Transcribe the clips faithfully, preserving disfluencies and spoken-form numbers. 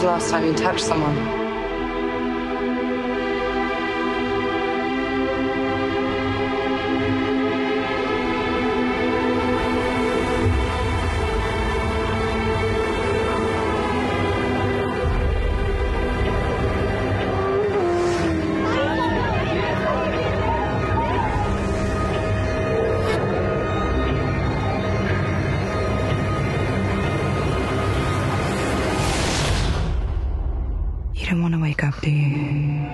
the last time you touched someone? You don't want to wake up, do you?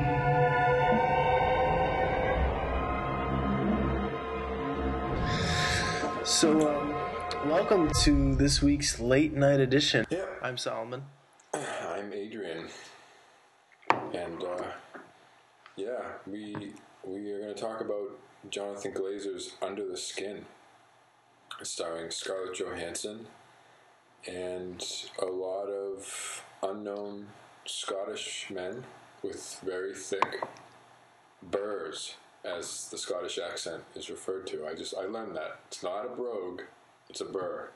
So, um, welcome to this week's late night edition. Yeah. I'm Solomon. I'm Adrian. And, uh, yeah, we we are going to talk about Jonathan Glazer's Under the Skin, starring Scarlett Johansson and a lot of unknown Scottish men with very thick burrs, as the Scottish accent is referred to. I just, I learned that. It's not a brogue, it's a burr.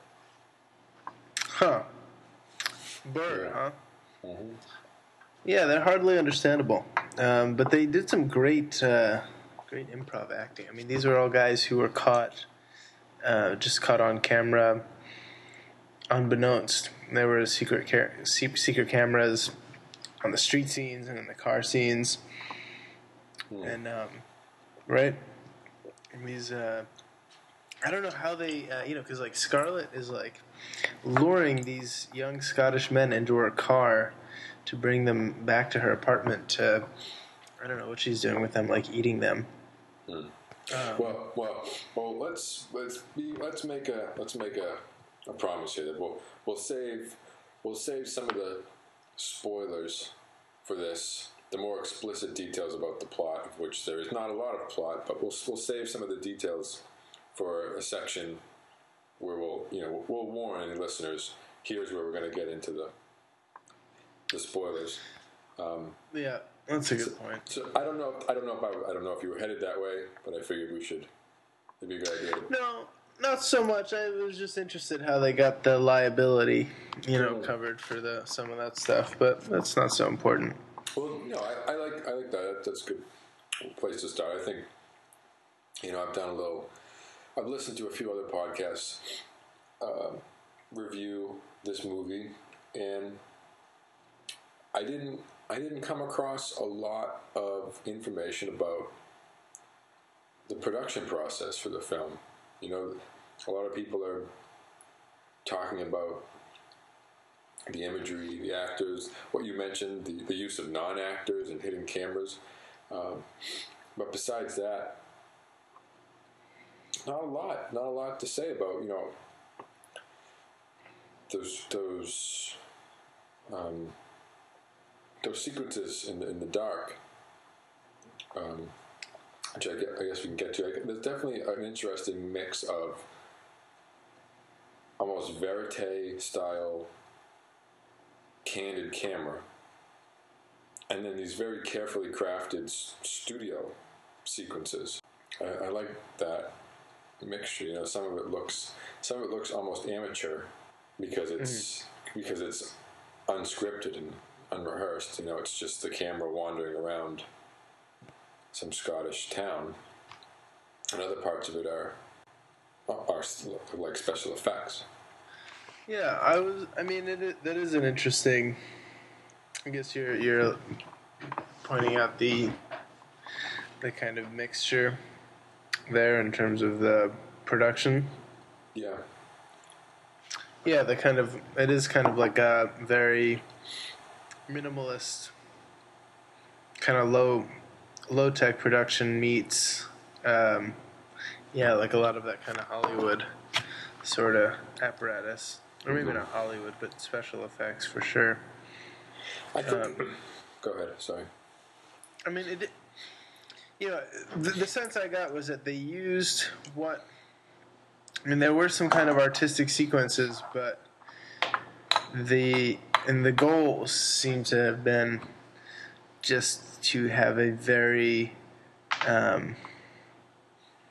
Huh. Burr, Yeah. huh? Mm-hmm. Yeah, they're hardly understandable. Um, but they did some great, uh, great improv acting. I mean, these were all guys who were caught, uh, just caught on camera, unbeknownst. There were secret car- secret cameras on the street scenes and in the car scenes. Hmm. And, um, right? And these, uh, I don't know how they, uh, you know, because, like, Scarlett is, like, luring these young Scottish men into her car to bring them back to her apartment to, I don't know what she's doing with them, like, eating them. Hmm. Um, Well, well, well. Let's let's be let's make a let's make a, a promise here that we'll we'll save we'll save some of the spoilers for this, the more explicit details about the plot, of which there is not a lot of plot, but we'll we'll save some of the details for a section where we'll you know we'll warn any listeners. Here's where we're going to get into the the spoilers. Um, yeah, that's a good point. so I don't know. I don't know if I, I don't know if you were headed that way, but I figured we should. It'd be a good idea. No, not so much. I was just interested how they got the liability, you know, Mm. covered for the some of that stuff, but that's not so important. Well, you know, I, I like I like that. That's a good place to start. I think, you know, I've done a little. I've listened to a few other podcasts uh, review this movie, and I didn't I didn't come across a lot of information about the production process for the film. You know, a lot of people are talking about the imagery, the actors, what you mentioned, the, the use of non-actors and hidden cameras. Um, but besides that, not a lot, not a lot to say about, you know, those, those, um, those sequences in the, in the dark, um, which I, get, I guess we can get to. There's definitely an interesting mix of almost verite style candid camera, and then these very carefully crafted s- studio sequences. I, I like that mixture. You know, some of it looks, some of it looks almost amateur because it's mm-hmm. because it's unscripted and unrehearsed. You know, it's just the camera wandering around some Scottish town, and other parts of it are are like special effects. Yeah, I was. I mean, it, it, that is an interesting. I guess you're you're pointing out the the kind of mixture there in terms of the production. Yeah. Yeah, the kind of it is kind of like a very minimalist, kind of low low tech production meets, um, yeah, like a lot of that kind of Hollywood sort of apparatus. Or maybe not Hollywood, but special effects for sure. I think. Um, go ahead. Sorry. I mean, it. You know, the, the sense I got was that they used what. I mean, there were some kind of artistic sequences, but the and the goal seemed to have been just to have a very, um,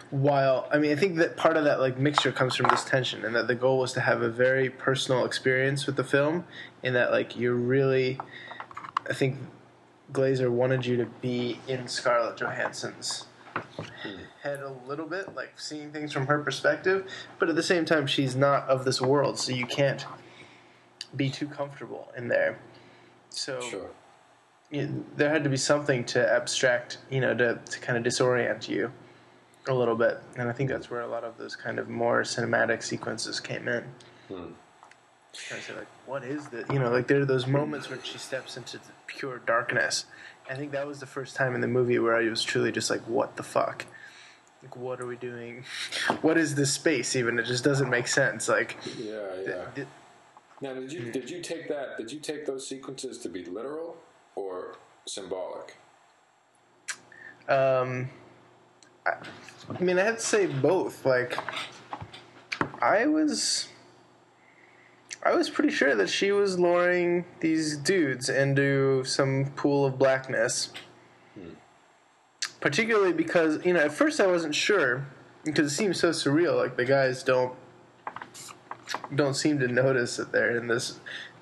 while I mean I think that part of that like mixture comes from this tension, and that the goal was to have a very personal experience with the film, and that like you're really, I think Glazer wanted you to be in Scarlett Johansson's head a little bit, like seeing things from her perspective, but at the same time she's not of this world, so you can't be too comfortable in there. So Sure. you know, there had to be something to abstract, you know, to, to kind of disorient you a little bit, and I think that's where a lot of those kind of more cinematic sequences came in. Hmm. I say, like, what is this? You know, like there are those moments when she steps into the pure darkness. I think that was the first time in the movie where I was truly just like, what the fuck? Like, what are we doing? What is this space even? It just doesn't make sense. Like, Yeah, yeah. th- th- Now, did you did you take that? Did you take those sequences to be literal or symbolic? um, I, I mean, I have to say both. Like, I was, I was pretty sure that she was luring these dudes into some pool of blackness. Hmm. Particularly because, you know, at first I wasn't sure, because it seems so surreal. Like, the guys don't don't seem to notice that they're in this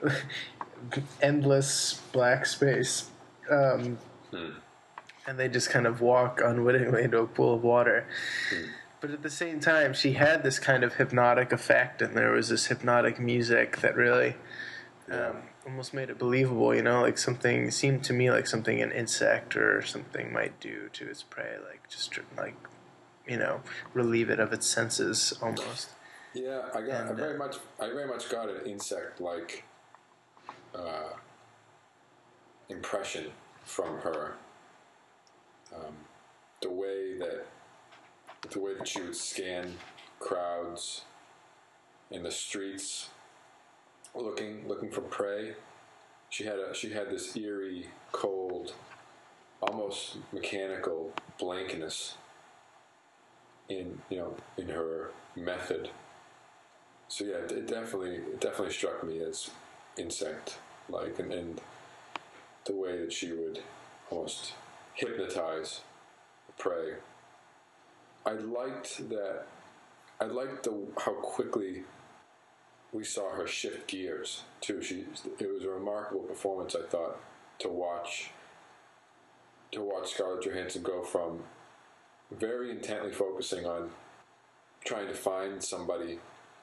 endless black space. Um, hmm. And they just kind of walk unwittingly into a pool of water. Hmm. But at the same time, she had this kind of hypnotic effect, and there was this hypnotic music that really Yeah. um, almost made it believable, you know, like something, seemed to me like something an insect or something might do to its prey, like just like, you know, relieve it of its senses almost. Yeah, I got. And, I very uh, much. I very much got an insect-like uh, impression from her. Um, the way that, the way that she would scan crowds in the streets, looking looking for prey. She had a. She had this eerie, cold, almost mechanical blankness in you know in her method. So yeah, it definitely it definitely struck me as insect-like, and, and the way that she would almost hypnotize the prey. I liked that. I liked the how quickly we saw her shift gears too. She it was a remarkable performance, I thought, to watch. To watch Scarlett Johansson go from very intently focusing on trying to find somebody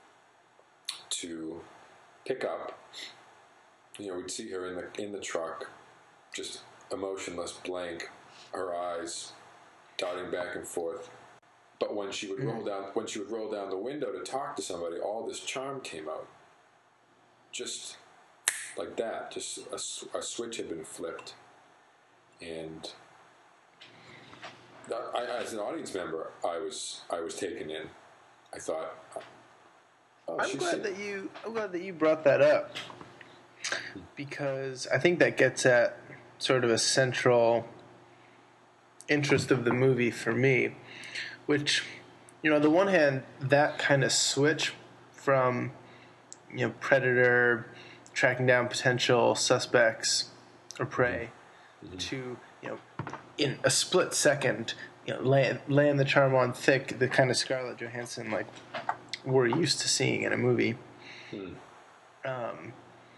to pick up. You know, we'd see her in the in the truck, just emotionless, blank, her eyes darting back and forth. But when she would roll down, when she would roll down the window to talk to somebody, all this charm came out, just like that. Just a, a switch had been flipped, and I, as an audience member, I was I was taken in. I thought. Oh, I'm she's glad seen- that you. I'm glad that you brought that up, because I think that gets at sort of a central interest of the movie for me, which, you know, on the one hand, that kind of switch from, you know, predator tracking down potential suspects or prey mm-hmm. to, you know, in a split second, you know, land, land the charm on thick, the kind of Scarlett Johansson like we're used to seeing in a movie. Hmm. Um,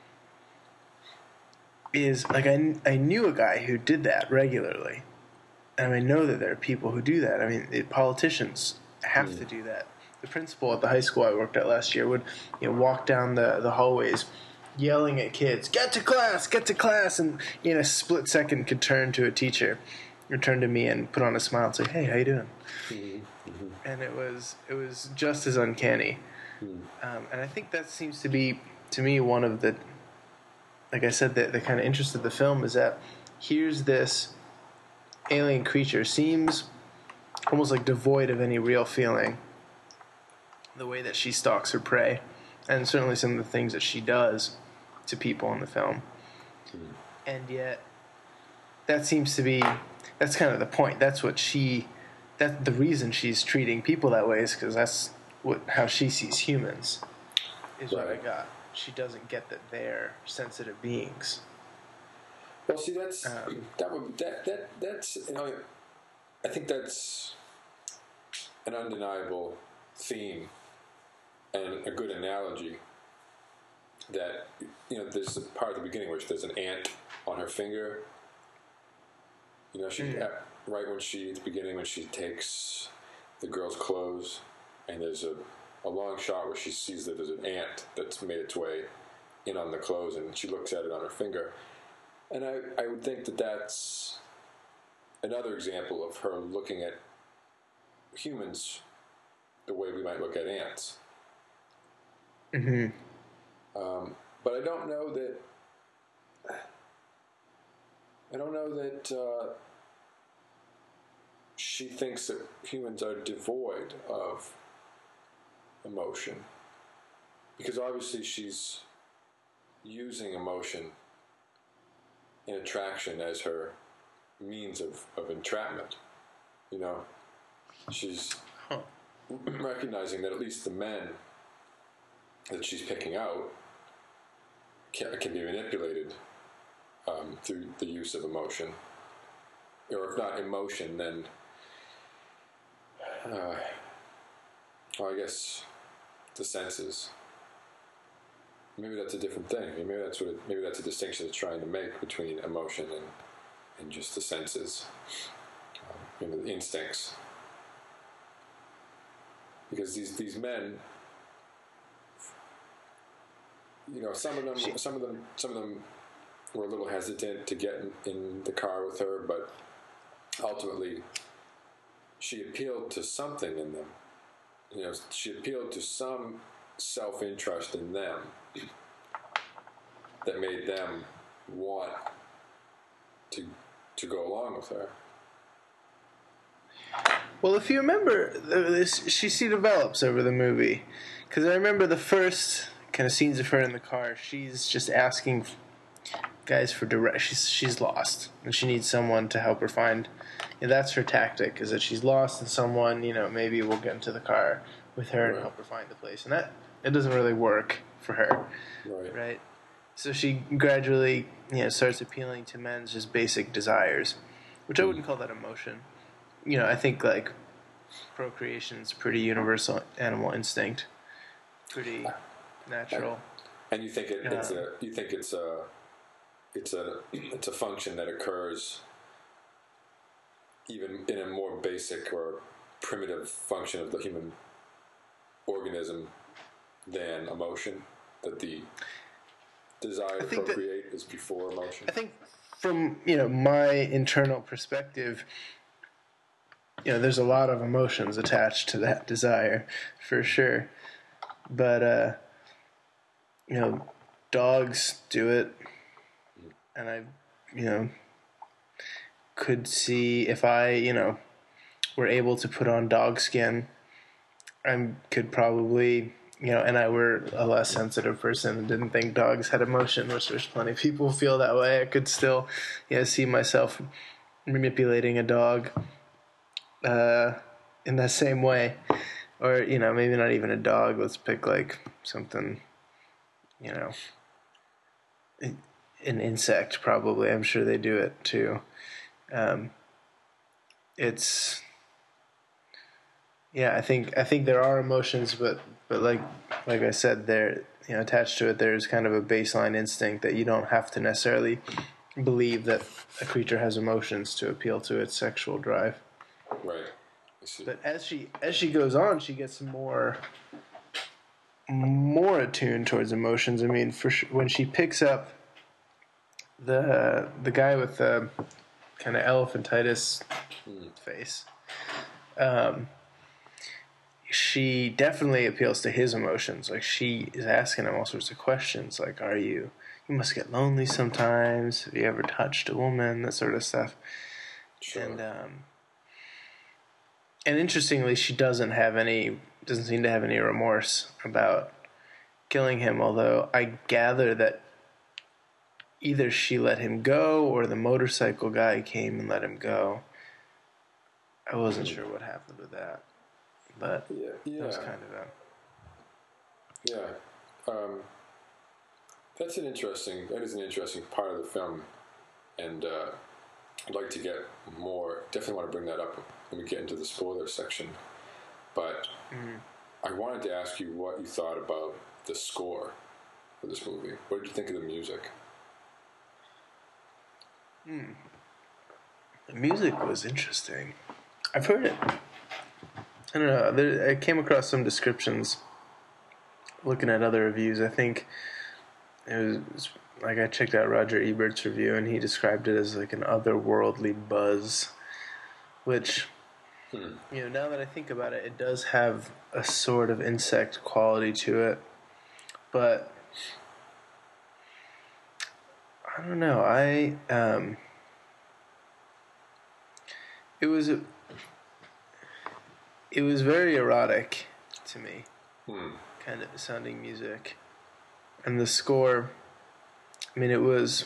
is like I, I knew a guy who did that regularly, and I know that there are people who do that. I mean, it, politicians have hmm. to do that. The principal at the high school I worked at last year would, you know, walk down the, the hallways yelling at kids, "Get to class, get to class," and in a split second could turn to a teacher or turn to me and put on a smile and say, "Hey, how you doing?" Mm-hmm. Mm-hmm. And it was it was just as uncanny. Mm. Um, and I think that seems to be, to me, one of the, like I said, the, the kind of interest of the film is that here's this alien creature, seems almost like devoid of any real feeling, the way that she stalks her prey, and certainly some of the things that she does to people in the film. Mm. And yet, that seems to be, that's kind of the point. That's what she, that's the reason she's treating people that way, is because that's what how she sees humans, is right. What I got. She doesn't get that they're sensitive beings. Well, see, that's um, that would that that that's you know, I think that's an undeniable theme and a good analogy that, you know, there's a part at the beginning where there's an ant on her finger. You know, she mm. at, right when she, at the beginning, when she takes the girl's clothes, and there's a, a long shot where she sees that there's an ant that's made its way in on the clothes, and she looks at it on her finger. And I, I would think that that's another example of her looking at humans the way we might look at ants. Mm-hmm. Um, but I don't know that. I don't know that uh, she thinks that humans are devoid of emotion, because obviously she's using emotion in attraction as her means of, of entrapment. You know, she's huh. recognizing that at least the men that she's picking out can, can be manipulated um, through the use of emotion. Or if not emotion, then uh, well, I guess the senses. Maybe that's a different thing. Maybe that's what. It, maybe that's a distinction it's trying to make between emotion and and just the senses, um, you know, the instincts. Because these these men, you know, some of them, some of them, some of them were a little hesitant to get in, in the car with her, but ultimately, she appealed to something in them. You know, she appealed to some self-interest in them that made them want to to go along with her. Well, if you remember, this she she develops over the movie, because I remember the first kind of scenes of her in the car. She's just asking guys for direct. She's she's lost, and she needs someone to help her find. And that's her tactic: is that she's lost, and someone, you know, maybe will get into the car with her right. and help her find the place. And that it doesn't really work for her, right? Right. So she gradually, you know, starts appealing to men's just basic desires, which I wouldn't call that emotion. You know, I think like procreation is pretty universal animal instinct, pretty natural. And you think it, it's a you think it's a it's a it's a function that occurs even in a more basic or primitive function of the human organism than emotion, that the desire to procreate that, is before emotion. I think from, you know, my internal perspective, you know, there's a lot of emotions attached to that desire, for sure. But, uh, you know, dogs do it, and I, you know, could see if I, you know, were able to put on dog skin, I could probably, you know, and I were a less sensitive person and didn't think dogs had emotion, which there's plenty of people who feel that way. I could still, you know, see myself manipulating a dog uh, in that same way. Or, you know, maybe not even a dog. Let's pick, like, something, you know, an insect, probably. I'm sure they do it, too. Um, it's... Yeah, I think I think there are emotions, but, but like like I said, there, you know, attached to it, there's kind of a baseline instinct that you don't have to necessarily believe that a creature has emotions to appeal to its sexual drive. Right. But as she as she goes on, she gets more more attuned towards emotions. I mean, for sure, when she picks up the the guy with the kind of elephantitis mm. face. Um, she definitely appeals to his emotions. Like, she is asking him all sorts of questions, like, are you, you must get lonely sometimes, have you ever touched a woman, that sort of stuff. Sure. And, um, and interestingly, she doesn't have any, doesn't seem to have any remorse about killing him, although I gather that either she let him go or the motorcycle guy came and let him go. I wasn't sure what happened with that. But yeah, yeah. that was kind of a... Yeah. Um, that's an interesting, that is an interesting part of the film. And uh, I'd like to get more, definitely want to bring that up when we get into the spoiler section. but mm. I wanted to ask you what you thought about the score for this movie. What did you think of the music? Hmm. The music was interesting. I've heard it. I don't know. There, I came across some descriptions looking at other reviews. I think it was like I checked out Roger Ebert's review, and he described it as like an otherworldly buzz, which, hmm. you know, now that I think about it, it does have a sort of insect quality to it, but I don't know. I um, it was a, it was very erotic to me, hmm. kind of sounding music, and the score. I mean, it was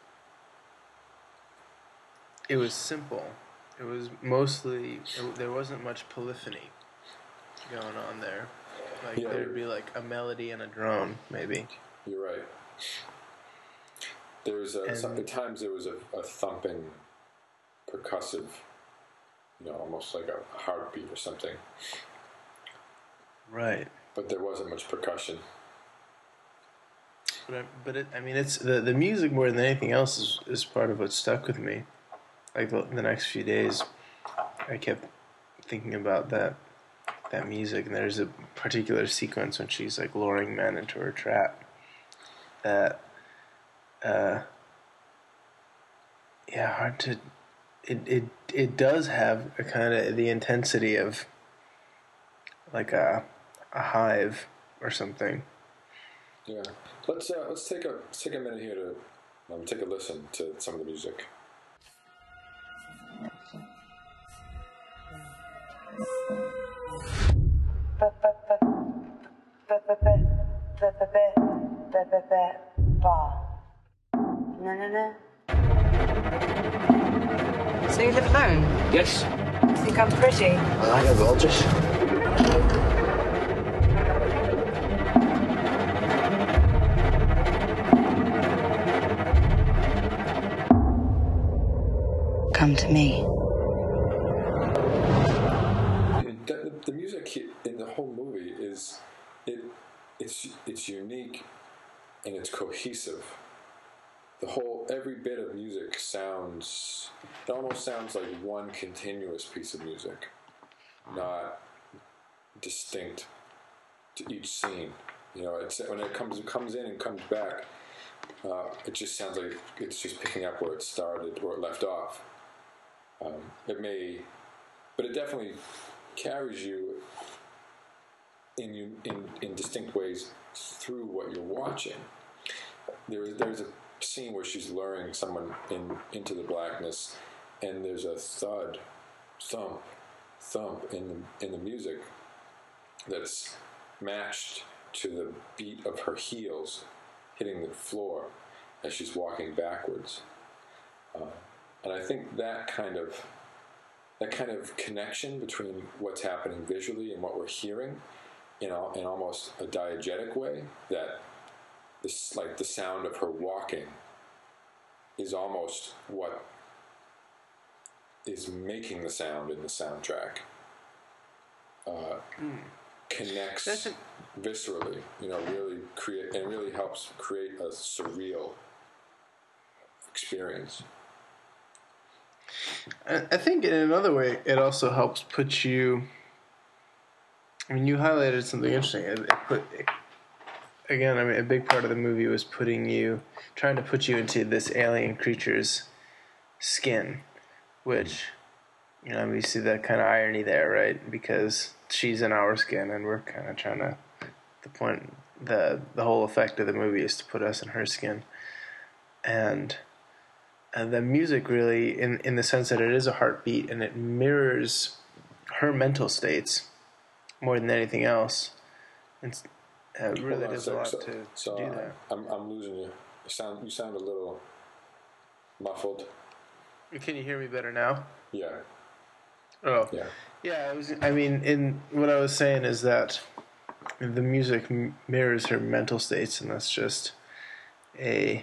it was simple. It was mostly it, there wasn't much polyphony going on there. Like yeah, there'd be like a melody and a drone, maybe. You're right. There was a, and, some, at times there was a, a thumping, percussive, you know, almost like a heartbeat or something. Right. But there wasn't much percussion. But, but it, I mean, it's the, the music more than anything else is, is part of what stuck with me. Like the, the next few days, I kept thinking about that that music, and there's a particular sequence when she's like luring men into her trap. That, uh, yeah, hard to. It it it does have a kind of the intensity of like a a hive or something. Yeah, let's uh, let's take a let's take a minute here to um, take a listen to some of the music. So you live alone? Yes. Think I'm pretty? I like her gorgeous. Come to me. The, the music in the whole movie is it it's it's unique and it's cohesive. The whole every bit of music sounds it almost sounds like one continuous piece of music, not distinct to each scene. You know, it's when it comes it comes in and comes back, uh, it just sounds like it's just picking up where it started, where it left off. Um, it may, but it definitely carries you in in in distinct ways through what you're watching. There is there's a scene where she's luring someone in into the blackness, and there's a thud, thump, thump in the in the music that's matched to the beat of her heels hitting the floor as she's walking backwards. Uh, and I think that kind of that kind of connection between what's happening visually and what we're hearing in, a, in almost a diegetic way, that this like the sound of her walking is almost what is making the sound in the soundtrack. Uh, mm. Connects a- viscerally, you know, really create and really helps create a surreal experience. I think in another way, it also helps put you. I mean, you highlighted something interesting. It, it put it, again. I mean, a big part of the movie was putting you, trying to put you into this alien creature's skin, which, you know, we see that kind of irony there, right? Because she's in our skin, and we're kind of trying to. The point, the the whole effect of the movie is to put us in her skin, and. And the music really, in, in the sense that it is a heartbeat and it mirrors her mental states more than anything else. It's, it really does a lot so, to, so, to do that. I'm I'm losing you. You sound you sound a little muffled. Can you hear me better now? Yeah. Oh. Yeah. Yeah. I was. I mean, in what I was saying is that the music mirrors her mental states, and that's just a.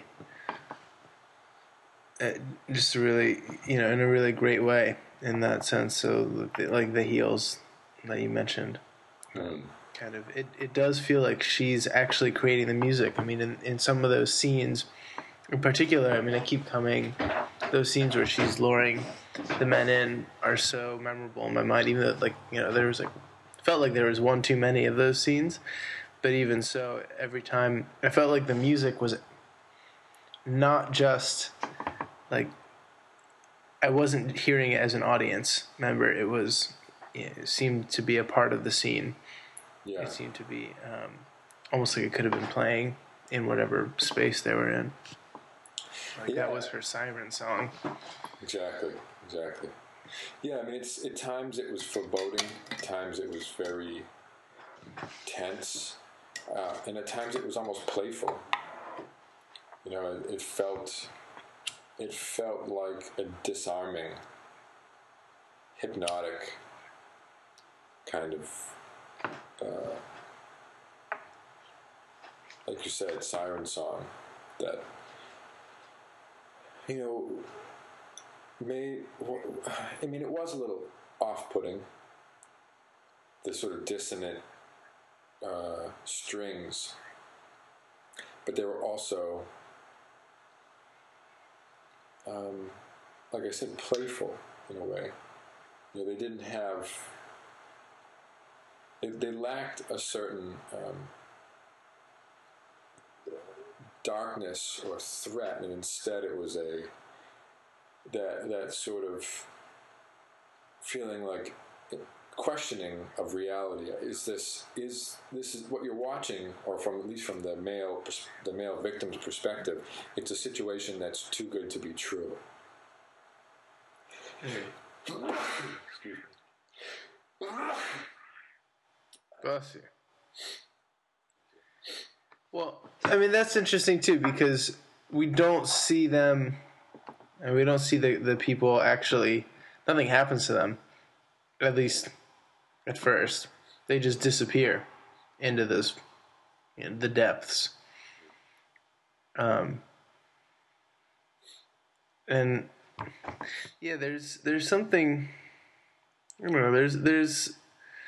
Uh, just really, you know, in a really great way in that sense. So, like the heels, that you mentioned. Mm. Kind of, it, it does feel like she's actually creating the music. I mean, in, in some of those scenes, in particular, I mean, I keep coming, those scenes where she's luring the men in are so memorable in my mind. Even though, like, you know, there was like, felt like there was one too many of those scenes, but even so, every time I felt like the music was not just like, I wasn't hearing it as an audience member. It was, it seemed to be a part of the scene. Yeah. It seemed to be um, almost like it could have been playing in whatever space they were in. Like Yeah. that was her siren song. Exactly, exactly. Yeah, I mean, it's at times it was foreboding, at times it was very tense, uh, and at times it was almost playful. You know, it, it felt, it felt like a disarming, hypnotic kind of, uh, like you said, siren song that, you know, may, I mean, it was a little off-putting, the sort of dissonant uh, strings, but they were also, um, like I said, playful in a way. You know, they didn't have, they, they lacked a certain um, darkness or threat, and instead it was a that that sort of feeling like questioning of reality. Is this is this is what you're watching, or from at least from the male the male victim's perspective? It's a situation that's too good to be true. Mm. Excuse me. Bless you. Well, I mean, that's interesting too, because we don't see them, and we don't see the, the people actually, nothing happens to them, at least at first. They just disappear into this, you know, the depths. Um, and yeah, there's there's something, I don't know, there's there's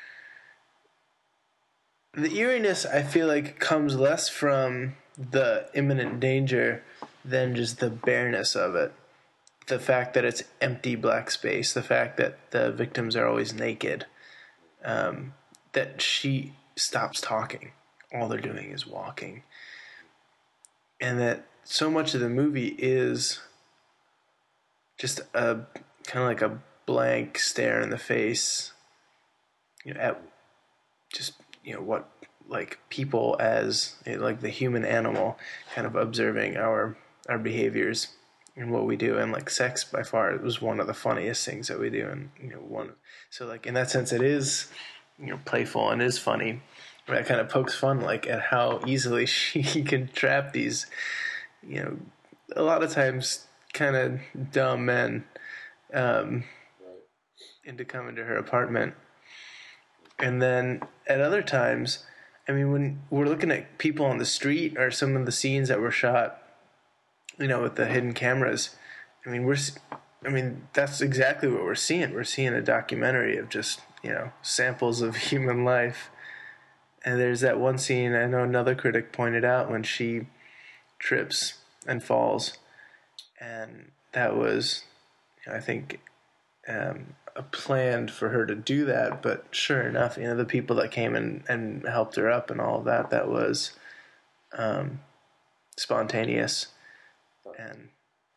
the eeriness, I feel like, comes less from the imminent danger than just the bareness of it. The fact that it's empty black space, the fact that the victims are always naked, um, that she stops talking. All they're doing is walking. And that so much of the movie is just a kind of like a blank stare in the face, you know, at just, you know, what, like, people as, you know, like the human animal, kind of observing our our behaviors and what we do. And like sex by far was one of the funniest things that we do. And, you know, one, so like in that sense it is, you know, playful and is funny. That kind of pokes fun, like, at how easily she can trap these, you know, a lot of times kind of dumb men um, into coming to her apartment. And then at other times, I mean, when we're looking at people on the street or some of the scenes that were shot, you know, with the hidden cameras, I mean, we're, I mean, that's exactly what we're seeing. We're seeing a documentary of just, you know, samples of human life. And there's that one scene, I know another critic pointed out, when she trips and falls. And that was, you know, I think, um, planned for her to do that, but sure enough, you know, the people that came and, and helped her up and all of that, that was um, spontaneous and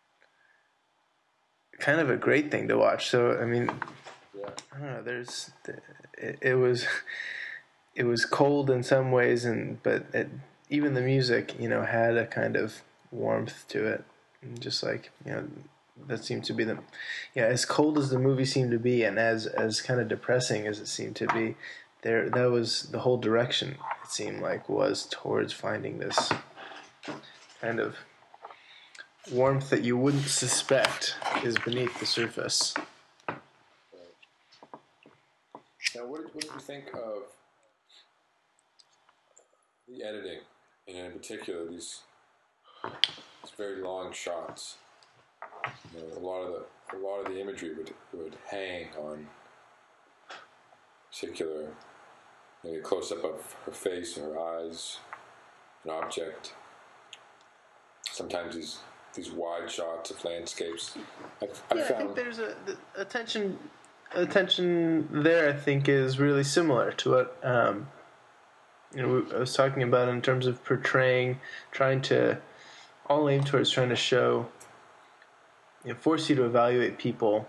kind of a great thing to watch. So, I mean, Yeah. I don't know, there's, it, it was, it was cold in some ways, and, but it, even the music, you know, had a kind of warmth to it. And just like, you know, that seemed to be the, yeah, as cold as the movie seemed to be, and as as kind of depressing as it seemed to be, there that was the whole direction, it seemed like, was towards finding this kind of warmth that you wouldn't suspect is beneath the surface. Right. Now, what did, what did you think of the editing, and in particular these these very long shots? You know, a lot of the a lot of the imagery would would hang on particular, maybe a close-up of her face or her eyes, an object. Sometimes these these wide shots of landscapes. I've, I Yeah, found, I think there's a the attention attention there. I think is really similar to what um, you know I was talking about in terms of portraying, trying to all aimed towards trying to show, you know, force you to evaluate people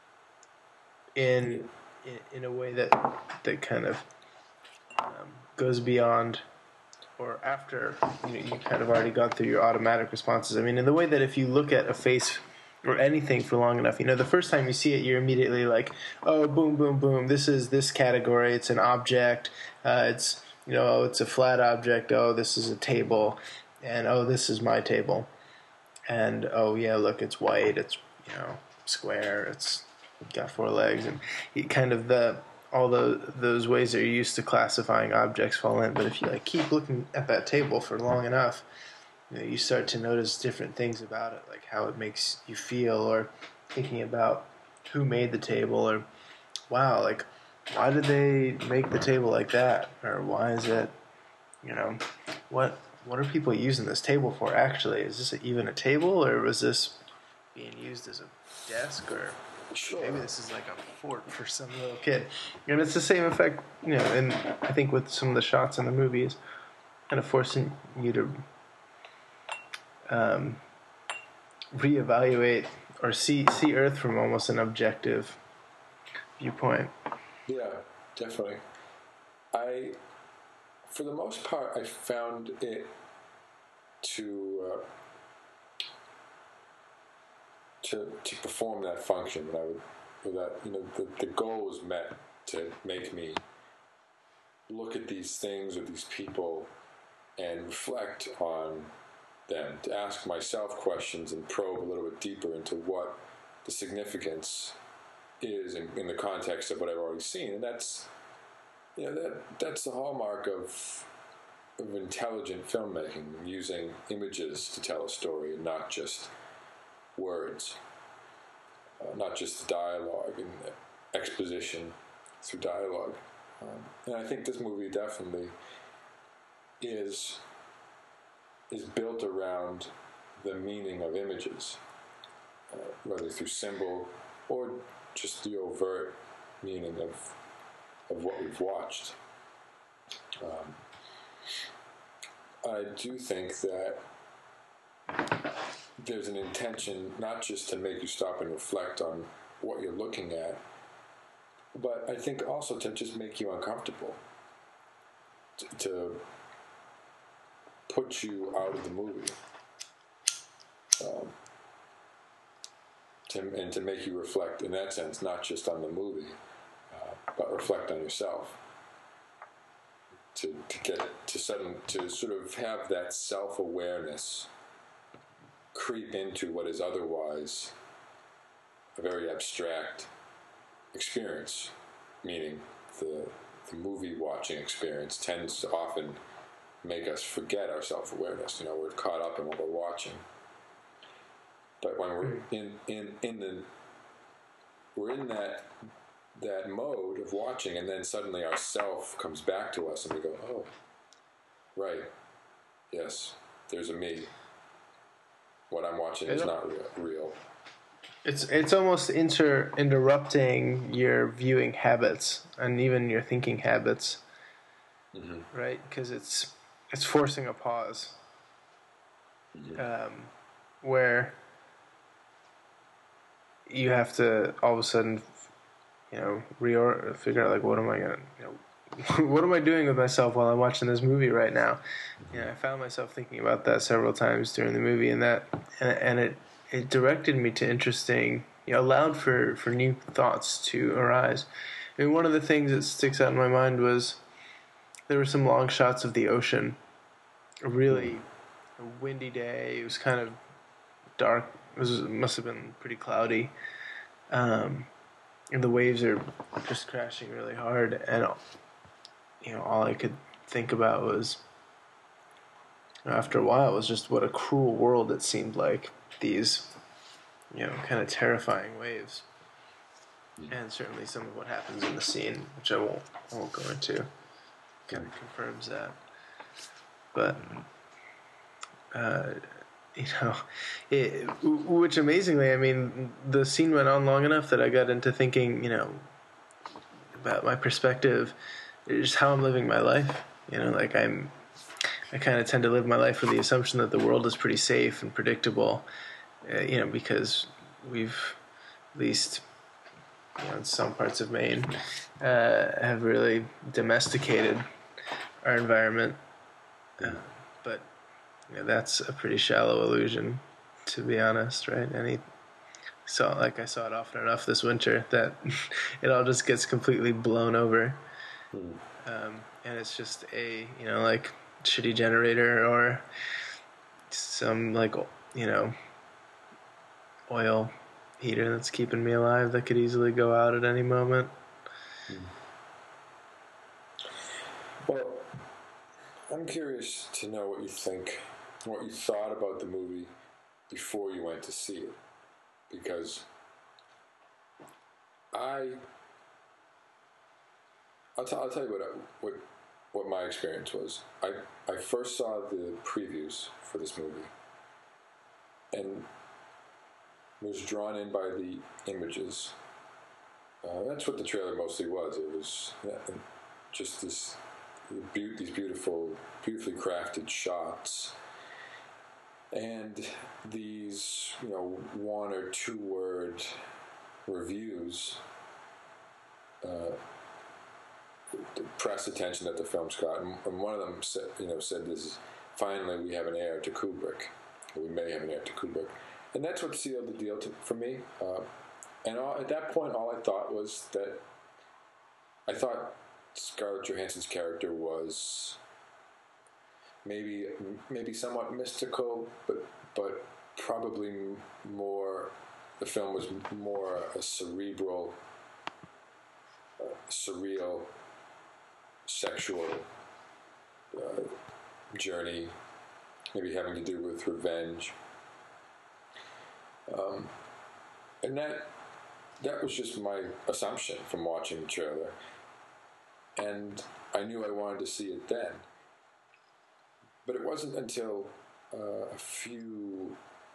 in in, in a way that that kind of um, goes beyond or after you know, you kind of already got through your automatic responses. I mean, in the way that if you look at a face or anything for long enough, you know, the first time you see it, you're immediately like, oh, boom, boom, boom, this is this category, it's an object, uh, it's, you know, oh, it's a flat object, oh, this is a table, and oh, this is my table, and oh, yeah, look, it's white, it's, you know, square, it's got four legs, and you kind of the all the those ways that you're used to classifying objects fall in. But if you like keep looking at that table for long enough, you know, you start to notice different things about it, like how it makes you feel, or thinking about who made the table, or wow, like why did they make the table like that, or why is it, you know, what what are people using this table for? Actually, is this even a table, or was this being used as a desk, or sure. maybe this is like a fort for some little kid? And it's the same effect, you know, and I think with some of the shots in the movies, kind of forcing you to um, reevaluate or see see Earth from almost an objective viewpoint. Yeah, definitely. I, for the most part, I found it to uh, to to perform that function. That I would, that you know, the the goal was met to make me look at these things or these people and reflect on them, to ask myself questions and probe a little bit deeper into what the significance is in, in the context of what I've already seen. And that's, you know, that that's the hallmark of of intelligent filmmaking, using images to tell a story and not just words, uh, not just dialogue and exposition through dialogue. Um, and I think this movie definitely is is built around the meaning of images, uh, whether through symbol or just the overt meaning of of what we've watched. Um, I do think that there's an intention not just to make you stop and reflect on what you're looking at, but I think also to just make you uncomfortable, to, to put you out of the movie, um, to, and to make you reflect in that sense, not just on the movie, uh, but reflect on yourself. To, to get to sudden to sort of have that self-awareness creep into what is otherwise a very abstract experience, meaning the the movie watching experience tends to often make us forget our self-awareness. You know, we're caught up in what we're watching. But when we're in in in the we're in that that mode of watching, and then suddenly our self comes back to us, and we go, "Oh, right, yes, there's a me. What I'm watching is not real." real. It's it's almost inter interrupting your viewing habits and even your thinking habits, mm-hmm. right? Because it's it's forcing a pause, mm-hmm. um, where you have to all of a sudden, you know, reor figure out like, what am I gonna, you know, what am I doing with myself while I'm watching this movie right now? You know, I found myself thinking about that several times during the movie, and that, and, and it it directed me to interesting, you know, allowed for for new thoughts to arise. I mean, one of the things that sticks out in my mind was there were some long shots of the ocean. A really a windy day. It was kind of dark. It was it must have been pretty cloudy. Um, And the waves are just crashing really hard, and you know, all I could think about was, after a while, was just what a cruel world it seemed like. These, you know, kind of terrifying waves. and certainly some of what happens in the scene, which I won't I won't go into, kind of confirms that. But uh, you know, it, which amazingly, I mean, the scene went on long enough that I got into thinking, you know, about my perspective, just how I'm living my life. You know, like I'm, I kind of tend to live my life with the assumption that the world is pretty safe and predictable. Uh, you know, because we've at least, you know, in some parts of Maine, uh, have really domesticated our environment. Uh, but you know, that's a pretty shallow illusion, to be honest, right? Any so like I saw it often enough this winter that it all just gets completely blown over, Hmm. um, and it's just a you know like shitty generator or some like you know oil heater that's keeping me alive that could easily go out at any moment. Well, I'm curious to know what you think, what you thought about the movie before you went to see it, because I, I'll, t- I'll tell you what, I, what what my experience was. I I first saw the previews for this movie, and was drawn in by the images. Uh, that's what the trailer mostly was. It was yeah, just this, be- these beautiful, beautifully crafted shots, and these, you know, one or two word reviews. Uh, the press attention that the film's got, and, and one of them said, you know, said this is finally we have an heir to Kubrick, or we may have an heir to Kubrick, and that's what sealed the deal to, for me. Uh, and all, at that point, all I thought was that I thought Scarlett Johansson's character was maybe maybe somewhat mystical, but but probably more. The film was more a cerebral, uh, surreal, sexual uh, journey, maybe having to do with revenge, um, and that that was just my assumption from watching the trailer, and I knew I wanted to see it then. But it wasn't until uh, a few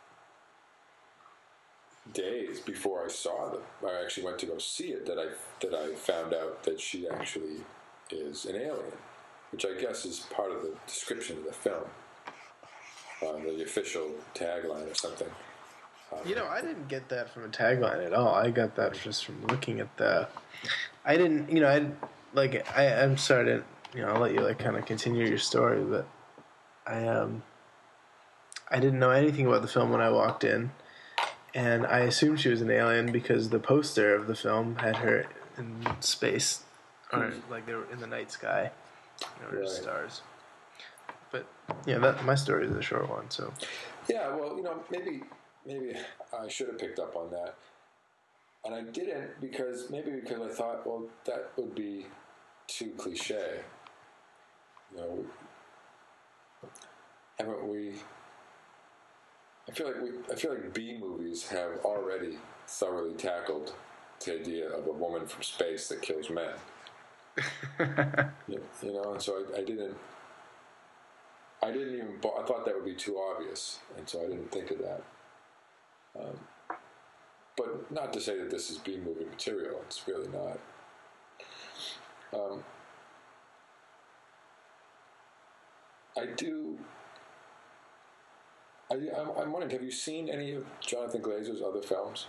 days before I saw them, I actually went to go see it, that I that I found out that she actually is an alien, which I guess is part of the description of the film, uh, the official tagline or something. Um, You know, I didn't get that from a tagline at all. I got that just from looking at the. I didn't, you know, I like. I I'm sorry to, you know, I'll let you like kind of continue your story, but I um. I didn't know anything about the film when I walked in, and I assumed she was an alien because the poster of the film had her in space, or like they were in the night sky, you know, Right. just stars. But yeah, that my story is a short one, so. Yeah, well, you know, maybe maybe I should have picked up on that, and I didn't because maybe because I thought, well, that would be too cliche. You know, haven't we? I feel like we. I feel like B movies have already thoroughly tackled the idea of a woman from space that kills men. you, you know, and so I, I didn't. I didn't even. I thought that would be too obvious, and so I didn't think of that. Um, but not to say that this is B movie material. It's really not. Um, I do. I, I'm, I'm wondering, have you seen any of Jonathan Glazer's other films?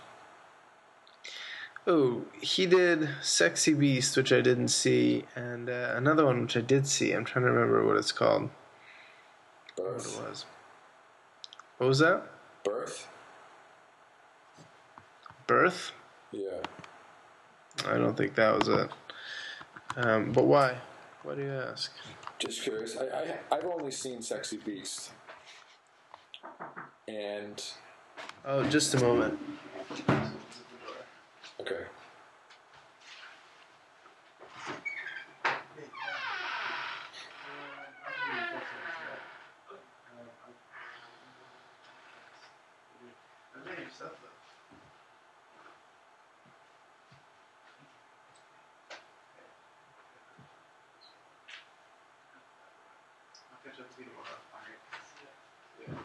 Oh, he did Sexy Beast, which I didn't see, and uh, another one which I did see. I'm trying to remember what it's called. Birth. What it was. What was that? Birth? Birth? Yeah. I don't think that was it. Um, but why? Why do you ask? Just curious. I, I, I've only seen Sexy Beast. And... Oh, just a moment. Okay. catch up to you tomorrow.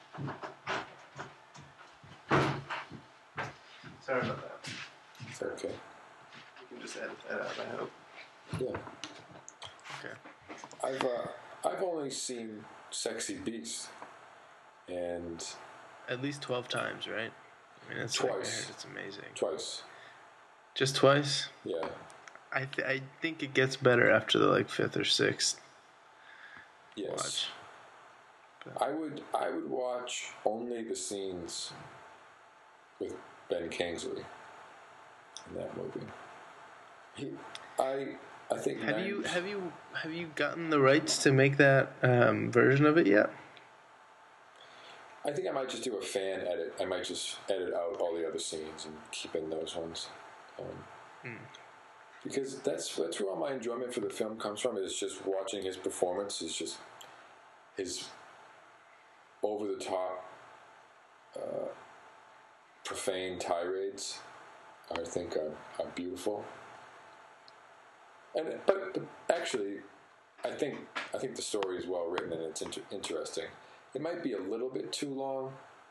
Yeah. Sorry about that. It's okay. You can just edit that out, I hope. Yeah. Okay. I've uh, I've only seen Sexy Beast, and At least twelve times, right? I mean, it's Twice. Like, I heard it's amazing. twice. Just twice? Yeah. I th- I think it gets better after the like fifth or sixth Yes. watch. I would I would watch only the scenes with Ben Kingsley in that movie. He, I I think Have ninety you have you have you gotten the rights to make that um, version of it yet? I think I might just do a fan edit. I might just edit out all the other scenes and keep in those ones. Um, mm. Because that's that's where all my enjoyment for the film comes from, is just watching his performance, is just his over-the-top uh, profane tirades, I think are, are beautiful. And but, but actually, I think I think the story is well written and it's inter- interesting. It might be a little bit too long,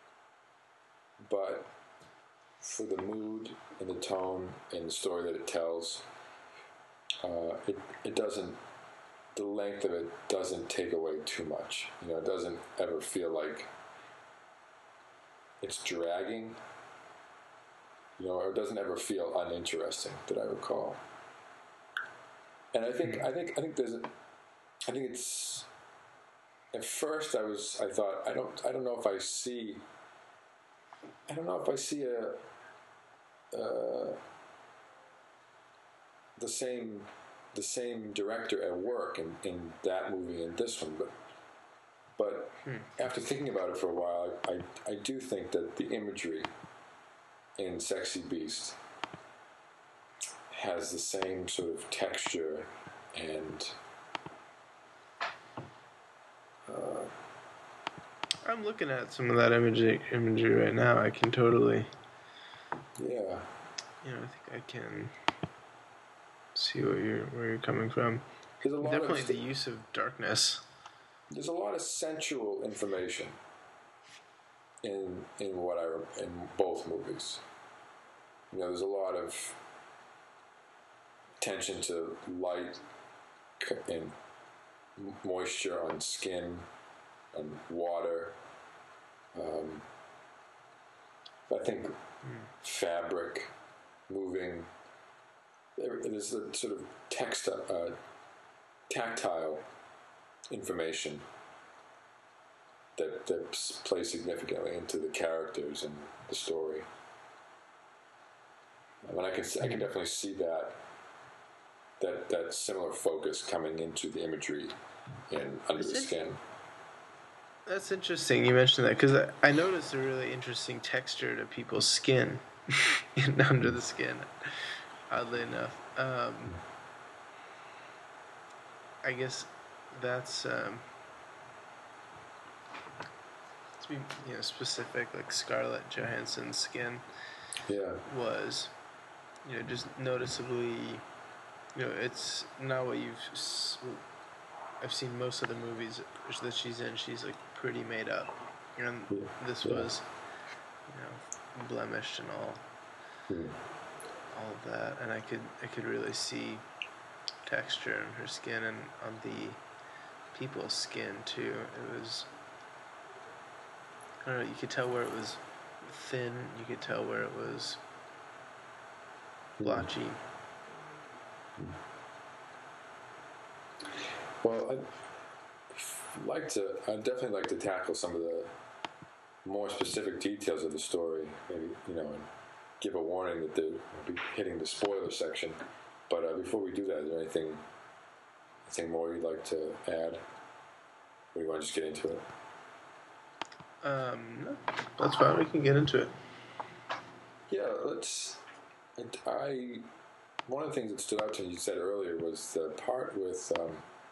but for the mood and the tone and the story that it tells, uh, it it doesn't. The length of it doesn't take away too much. You know, it doesn't ever feel like it's dragging. You know, or it doesn't ever feel uninteresting, that I recall. And I think I think I think there's a, I think it's. At first, I was. I thought. I don't. I don't know if I see. I don't know if I see a. Uh, the same, the same director at work in, in that movie and this one, but. But hmm. after thinking about it for a while, I, I I do think that the imagery in Sexy Beast has the same sort of texture and. Uh, I'm looking at some of that imagery imagery right now. I can totally. Yeah. You know, I think I can see where you're where you're coming from. There's a lot Definitely of, the use of darkness. There's a lot of sensual information in in what I in both movies. You know, there's a lot of attention to light and moisture on skin and water. Um, I think mm. fabric moving. There, there's a sort of text, uh, tactile information that that plays significantly into the characters and the story. I mean, I can I can definitely see that that that similar focus coming into the imagery in Under the Skin. That's interesting you mentioned that, because I, I noticed a really interesting texture to people's skin in Under the Skin, oddly enough. Um, I guess that's um, to be you know specific, like Scarlett Johansson's skin yeah. was you know just noticeably you know it's not what you've I've seen most of the movies that she's in. She's like pretty made up, and yeah. this yeah. was you know blemished and all hmm. all of that, and I could I could really see texture in her skin and on the people's skin too. It was I don't know. You could tell where it was thin. You could tell where it was blotchy. Hmm. Well, I'd like to. I'd definitely like to tackle some of the more specific details of the story. Maybe you know, and give a warning that they'll be hitting the spoiler section. But uh, before we do that, is there anything, anything more you'd like to add? Or do you want to just get into it? Um, no, that's fine. We can get into it. Yeah, let's. It, I. One of the things that stood out to me, you said earlier, was the part with. Um,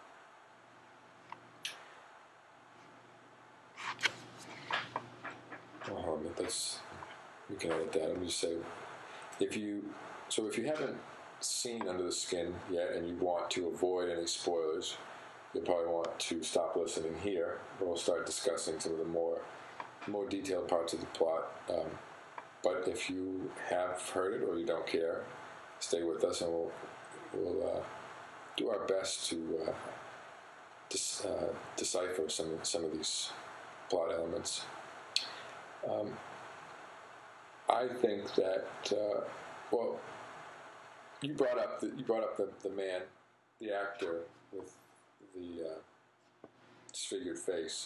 Oh, that's we can edit that. Let me just say, if you so if you haven't seen Under the Skin yet and you want to avoid any spoilers, you'll probably want to stop listening here. We'll start discussing some of the more more detailed parts of the plot. Um, but if you have heard it or you don't care, stay with us, and we'll we'll uh, do our best to uh, dis- uh, decipher some some of these plot elements. Um, I think that uh, well, you brought up the, you brought up the, the man, the actor with the uh, disfigured face,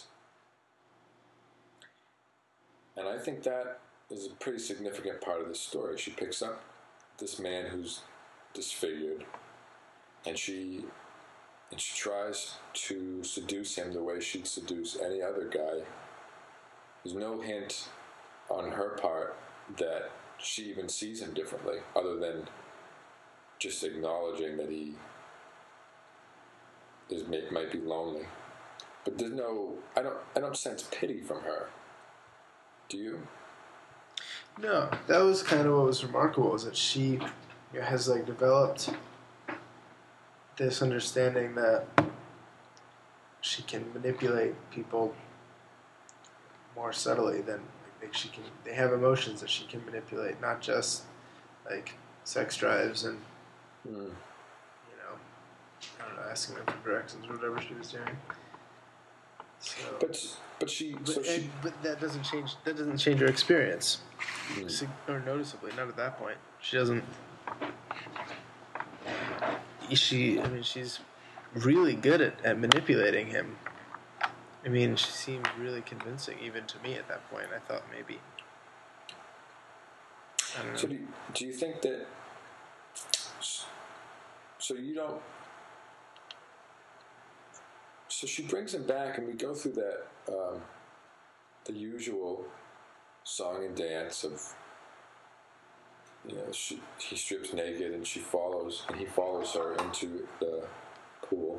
and I think that is a pretty significant part of the story. She picks up this man who's disfigured, and she and she tries to seduce him the way she'd seduce any other guy. There's no hint on her part that she even sees him differently, other than just acknowledging that he is might be lonely. But there's no, I don't, I don't sense pity from her. Do you? No, that was kind of what was remarkable, is that she has like developed this understanding that she can manipulate people more subtly than like she can. They have emotions that she can manipulate, not just like sex drives and mm. you know, I don't know, asking them for directions or whatever she was doing. So, but but she, but, so she, and, but that doesn't change. That doesn't change her experience, mm. Sig- or noticeably. Not at that point. She doesn't. She, I mean, she's really good at, at manipulating him. I mean, she seemed really convincing, even to me at that point. I thought maybe. I don't know. So do you, do you think that? So you don't. So she brings him back, and we go through that um, the usual song and dance of, you know, she, he strips naked and she follows, and he follows her into the pool.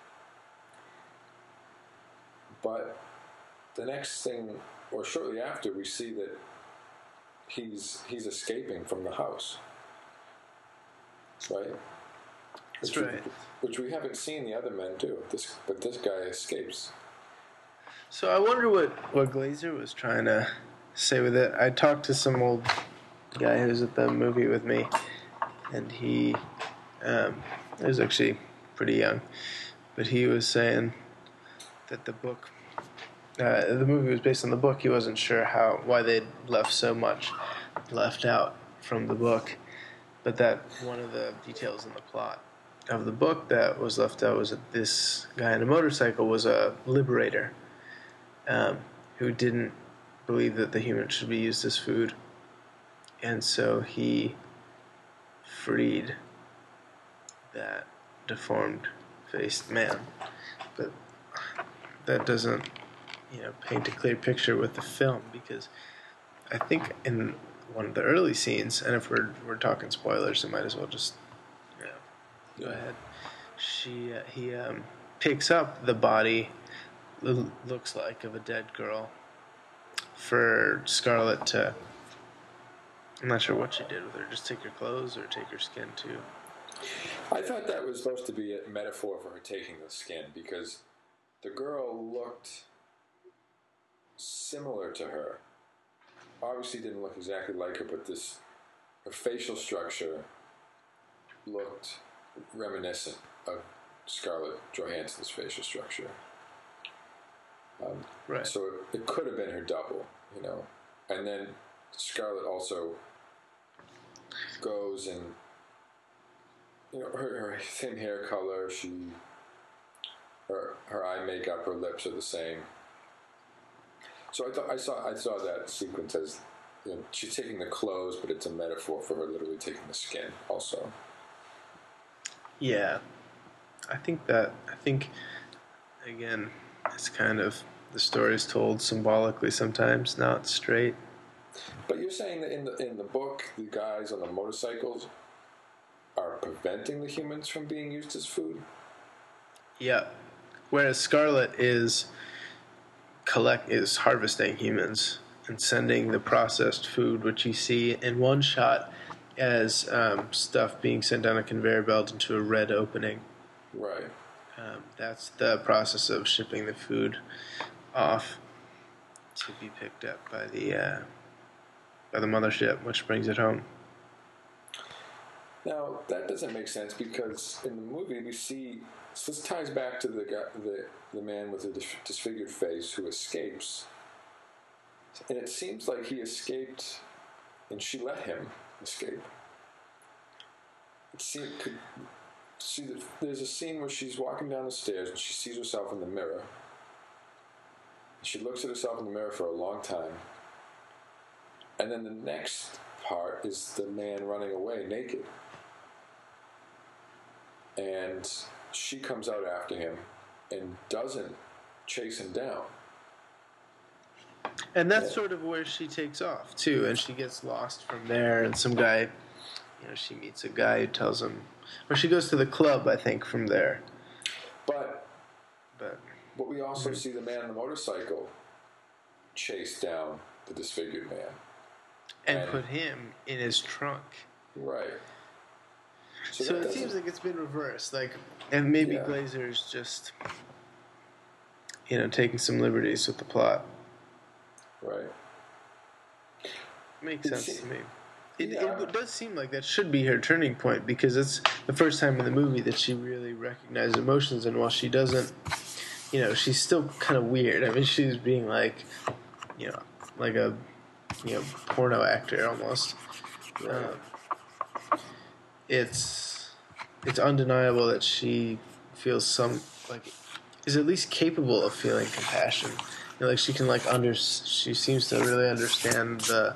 But the next thing, or shortly after, we see that he's he's escaping from the house, right? That's which right. We, which we haven't seen the other men do. This, but this guy escapes. So I wonder what, what Glazer was trying to say with it. I talked to some old guy who was at the movie with me, and he um, he was actually pretty young, but he was saying that the book, uh, the movie was based on the book. He wasn't sure how why they'd left so much left out from the book, but that one of the details in the plot of the book that was left out was that this guy on a motorcycle was a liberator um, who didn't believe that the humans should be used as food, and so he freed that deformed-faced man. But that doesn't, you know, paint a clear picture with the film, because I think in one of the early scenes, and if we're we're talking spoilers, I might as well just, you know, go Yeah. ahead. She uh, he um, picks up the body, l- looks like, of a dead girl, for Scarlett to. I'm not sure what she did with her. Just take her clothes or take her skin too. I thought that was supposed to be a metaphor for her taking the skin, because the girl looked similar to her. Obviously didn't look exactly like her, but this, her facial structure looked reminiscent of Scarlett Johansson's facial structure. Um, Right. So it, it could have been her double, you know. And then Scarlett also goes and, you know, her, her same hair color, she, her her eye makeup, her lips are the same. So I thought I saw I saw that sequence as, you know, she's taking the clothes, but it's a metaphor for her literally taking the skin also. Yeah, I think that I think again, it's kind of the story is told symbolically sometimes, not straight. But you're saying that in the in the book, the guys on the motorcycles are preventing the humans from being used as food? Yeah, whereas Scarlet is collect is harvesting humans and sending the processed food, which you see in one shot as um, stuff being sent down a conveyor belt into a red opening. Right. Um, that's the process of shipping the food off to be picked up by the uh, by the mothership, which brings it home. Now that doesn't make sense because in the movie we see so this ties back to the guy, the the man with the dis- disfigured face who escapes, and it seems like he escaped, and she let him escape. It seemed could see that there's a scene where she's walking down the stairs and she sees herself in the mirror. She looks at herself in the mirror for a long time, and then the next part is the man running away naked. And she comes out after him and doesn't chase him down. And that's Yeah. sort of where she takes off, too, and she gets lost from there, and some guy, you know, she meets a guy who tells him, or she goes to the club, I think, from there. But, But but we also see the man on the motorcycle chase down the disfigured man. and And- put him in his trunk. Right. So, that it doesn't- seems like it's been reversed, like, and maybe Yeah. Glazer's just, you know, taking some liberties with the plot. Right. Makes It sense se- to me. It, Yeah. it does seem like that should be her turning point because it's the first time in the movie that she really recognizes emotions, and while she doesn't, you know, she's still kind of weird. I mean, she's being like, you know, like a, you know, porno actor almost. Right. Um, it's it's undeniable that she feels some like is at least capable of feeling compassion. You know, like she can like under she seems to really understand the.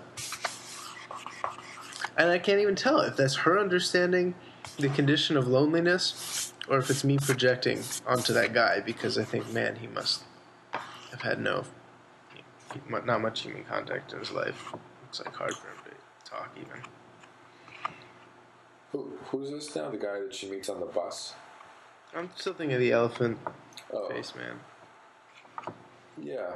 And I can't even tell if that's her understanding the condition of loneliness or if it's me projecting onto that guy because I think, man, he must have had no, not much human contact in his life. It's like hard for him to talk even. Who, who's this now? The guy that she meets on the bus? I'm still thinking of the elephant Oh. face man. Yeah.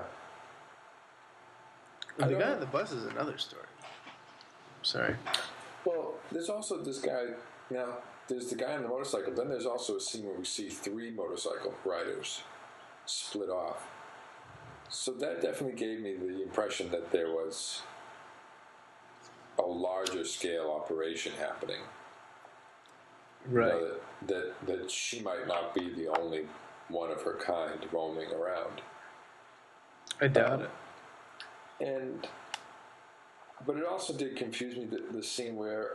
And I the don't guy know. on the bus is another story. Sorry. Well, there's also this guy. Now, there's the guy on the motorcycle. Then there's also a scene where we see three motorcycle riders split off. So that definitely gave me the impression that there was a larger scale operation happening. You Right. know, that, that that she might not be the only one of her kind roaming around. I doubt Um, it. And but it also did confuse me the, the scene where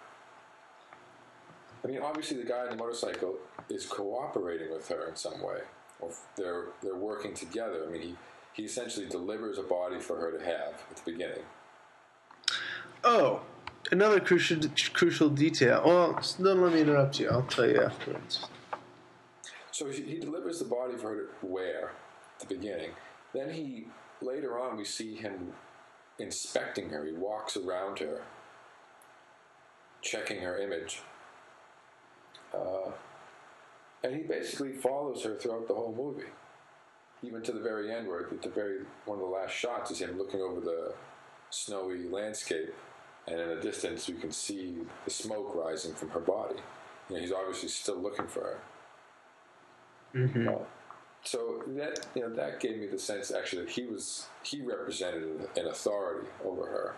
I mean obviously the guy on the motorcycle is cooperating with her in some way, or they're they're working together. I mean he he essentially delivers a body for her to have at the beginning. Oh, another crucial crucial detail. Well, don't let me interrupt you. I'll tell you afterwards. So he, he delivers the body for her to wear at the beginning. Then he later on we see him inspecting her. He walks around her, checking her image. Uh, and he basically follows her throughout the whole movie, even to the very end, where at the very one of the last shots is him looking over the snowy landscape, and in the distance you can see the smoke rising from her body. You know, he's obviously still looking for her. Mm-hmm. Uh, so that you know that gave me the sense actually that he was he represented an authority over her.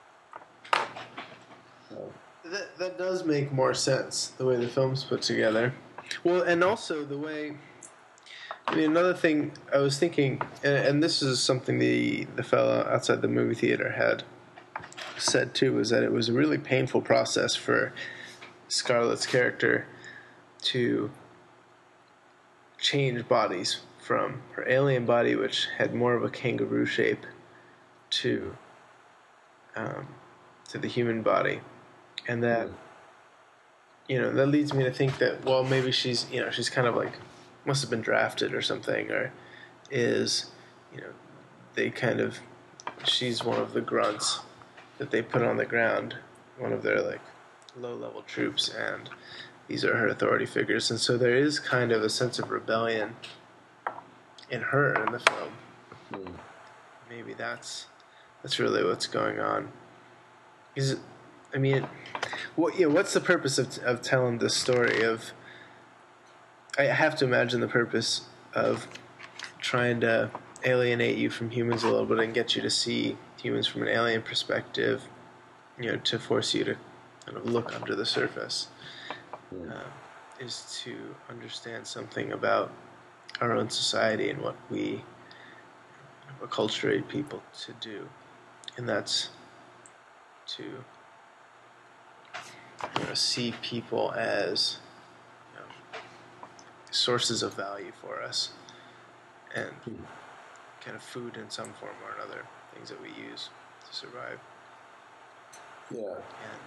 Uh, That that does make more sense the way the film's put together. Well, and also the way. I mean, another thing I was thinking, and, and this is something the the fellow outside the movie theater had said too, was that it was a really painful process for Scarlett's character to change bodies from her alien body, which had more of a kangaroo shape, to um, to the human body, and that you know that leads me to think that well maybe she's you know she's kind of like must have been drafted or something, or is you know they kind of she's one of the grunts that they put on the ground, one of their like low level troops, and these are her authority figures, and so there is kind of a sense of rebellion in her in the film. mm. Maybe that's that's really what's going on. Is I mean, what you know, what's the purpose of of telling this story of I have to imagine the purpose of trying to alienate you from humans a little bit and get you to see humans from an alien perspective, you know, to force you to kind of look under the surface, Mm. uh, is to understand something about our own society and what we acculturate people to do, and that's to, you know, see people as, you know, sources of value for us, and Mm. kind of food in some form or another, things that we use to survive. Yeah. And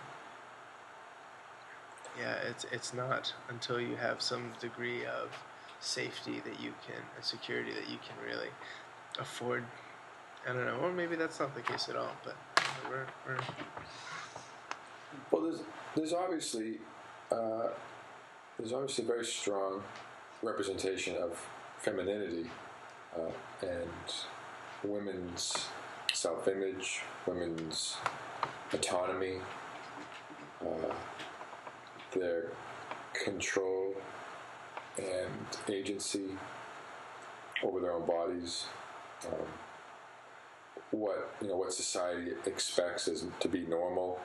yeah, it's it's not until you have some degree of safety that you can, and security that you can really afford. I don't know, or maybe that's not the case at all. But we're, we're Well, there's there's obviously uh, there's obviously a very strong representation of femininity uh, and women's self-image, women's autonomy, uh, their control and agency over their own bodies. Um, what you know, what society expects as to be normal.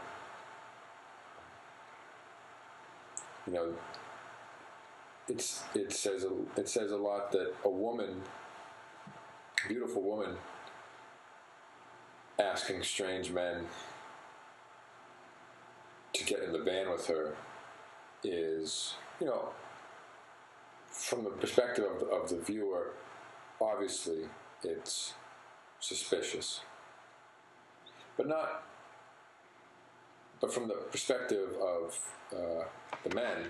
You know, it's it says a, it says a lot that a woman, a beautiful woman, asking strange men to get in the van with her is, you know, from the perspective of the, of the viewer, obviously it's suspicious, but not. But from the perspective of uh, the men,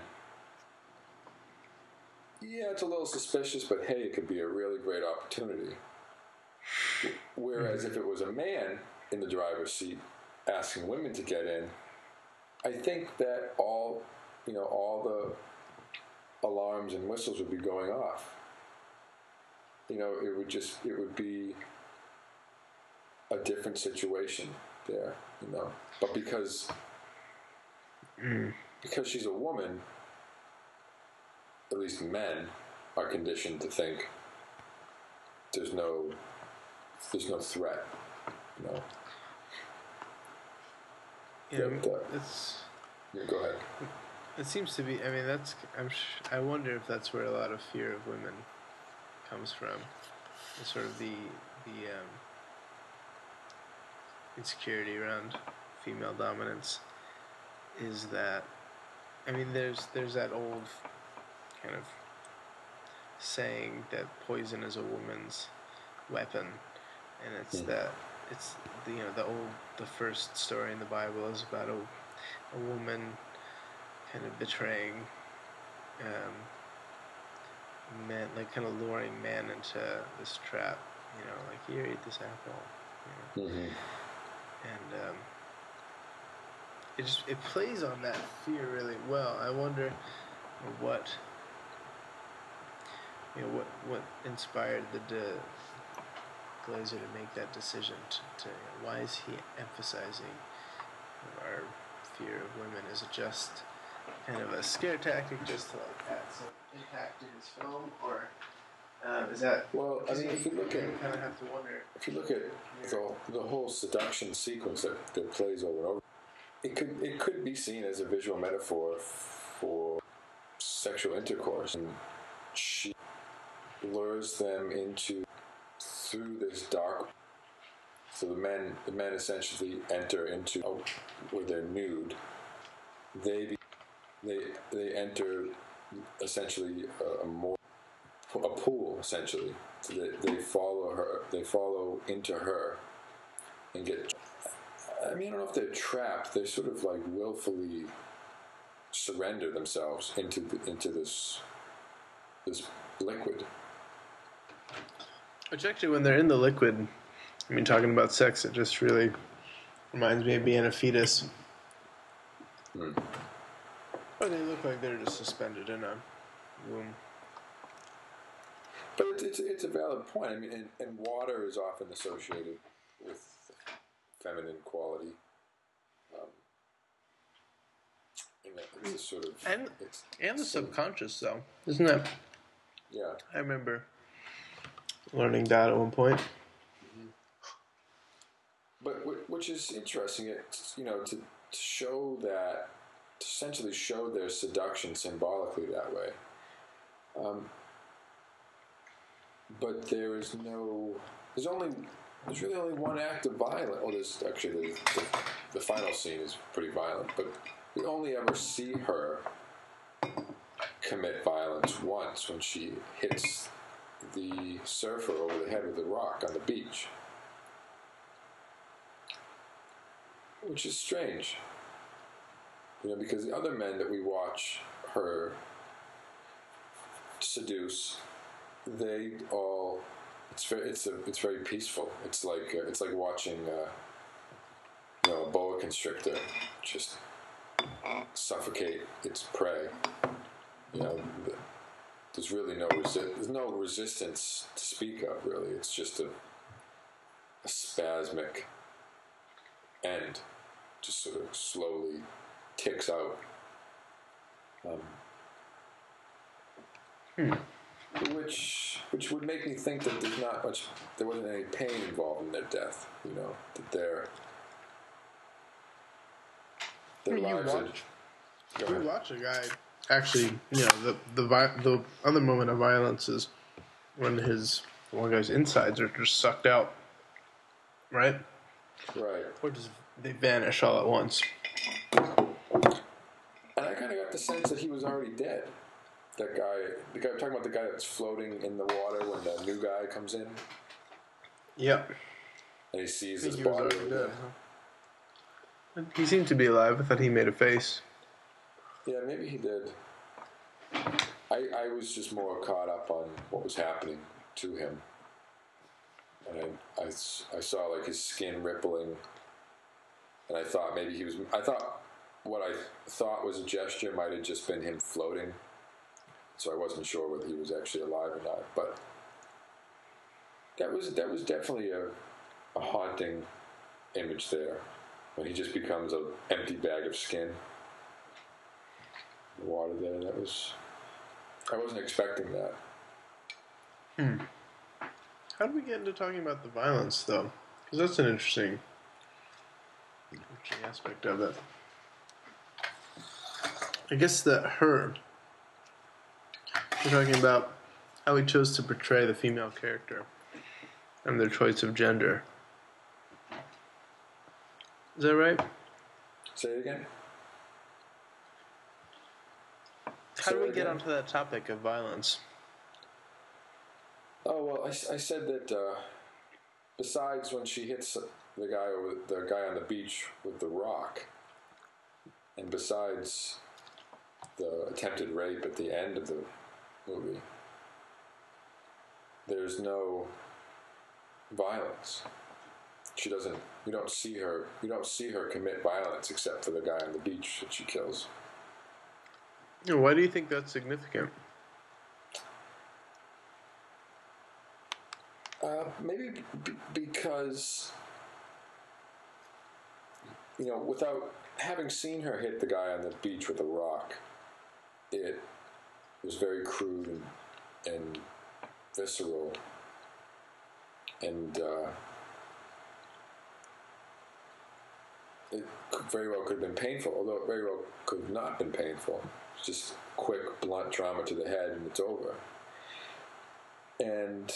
yeah, it's a little suspicious, but hey, it could be a really great opportunity. Whereas if it was a man in the driver's seat asking women to get in, I think that all, you know, all the alarms and whistles would be going off. You know, it would just, it would be a different situation there, you know. But because, mm. because she's a woman, at least men are conditioned to think there's no, there's no threat, you know. Yeah, But, uh, it's. yeah, go ahead. It seems to be. I mean, that's. I'm. Sh- I wonder if that's where a lot of fear of women comes from. It's sort of the the um, insecurity around female dominance. Is that? I mean, there's there's that old kind of saying that poison is a woman's weapon, and it's Mm. that it's the, you know, the old the first story in the Bible is about a a woman kind of betraying um, man, like kind of luring man into this trap, you know, like, here, eat this apple, you know. Mm-hmm. And um, it just it plays on that fear really well. I wonder what you know what what inspired the de- Glazer to make that decision to, to you know, why is he emphasizing our fear of women? Is it just kind of a scare tactic just to like add some impact to his film, or um, is that? Well, I mean, if you look at, you kind of have to wonder. if you look at the the whole seduction sequence that, that plays over and over, it could it could be seen as a visual metaphor for sexual intercourse, and she lures them into through this dark. So the men the men essentially enter into oh, where they're nude. They be, they they enter essentially a, a more a pool essentially. So they, they follow her. They follow into her and get. I mean, I don't know if they're trapped. They sort of like willfully surrender themselves into the, into this this liquid. Which actually, when they're in the liquid, I mean, talking about sex, it just really reminds me of being a fetus. Hmm. Or they look like they're just suspended in a womb. But it's, it's, it's a valid point. I mean, and, and water is often associated with feminine quality. Um, You know, it's a sort of And it's, and the sort of- subconscious, though, isn't it? yeah. I remember learning that at one point. But wh- which is interesting, it's, you know, to, to show that, to essentially show their seduction symbolically that way. Um, but there is no, there's only, there's really only one act of violence. Oh, there's actually the, the, the final scene is pretty violent, but we only ever see her commit violence once when she hits the surfer over the head with a rock on the beach. Which is strange. You know, because the other men that we watch her seduce, they all, it's very, it's a, it's very peaceful. It's like, uh, it's like watching, uh, you know, a boa constrictor just suffocate its prey. You know, the, there's really no resi- there's no resistance to speak of. Really, it's just a, a spasmic end, just sort of slowly ticks out. Um, Hmm. Which which would make me think that there's not much, there wasn't any pain involved in their death. You know, that their their You lives. Had, watch, go you ahead. watch a guy actually, you know, the the vi- the other moment of violence is when his one guy's insides are just sucked out, right? Right. Or just they vanish all at once. And I kind of got the sense that he was already dead. That guy, the guy, talking about the guy that's floating in the water when the new guy comes in Yep. and he sees I think his he was body. already dead. Huh? He seemed to be alive. I thought he made a face. Yeah, maybe he did. I, I was just more caught up on what was happening to him. And I, I, I saw like his skin rippling. And I thought maybe he was, I thought what I thought was a gesture might have just been him floating. So I wasn't sure whether he was actually alive or not. But that was, that was definitely a, a haunting image there. When he just becomes an empty bag of skin. The water there, that was, I wasn't expecting that. Hmm. How do we get into talking about the violence, though? Because that's an interesting, interesting aspect of it. I guess that her, we're talking about how he chose to portray the female character and their choice of gender. Is that right? Say it again. How do Say we it get again. onto that topic of violence? Oh well, I, I said that uh, besides when she hits the guy over the guy on the beach with the rock, and besides the attempted rape at the end of the movie, there's no violence. She doesn't. You don't see her. You don't see her commit violence except for the guy on the beach that she kills. You know, why do you think that's significant? Uh, maybe b- because, you know, without having seen her hit the guy on the beach with a rock, it was very crude and, and visceral, and uh, it could very well could have been painful, although it very well could have not been painful. It's just quick, blunt trauma to the head, and it's over. And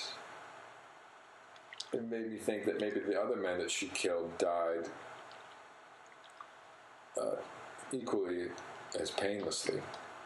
it made me think that maybe the other men that she killed died uh, equally as painlessly.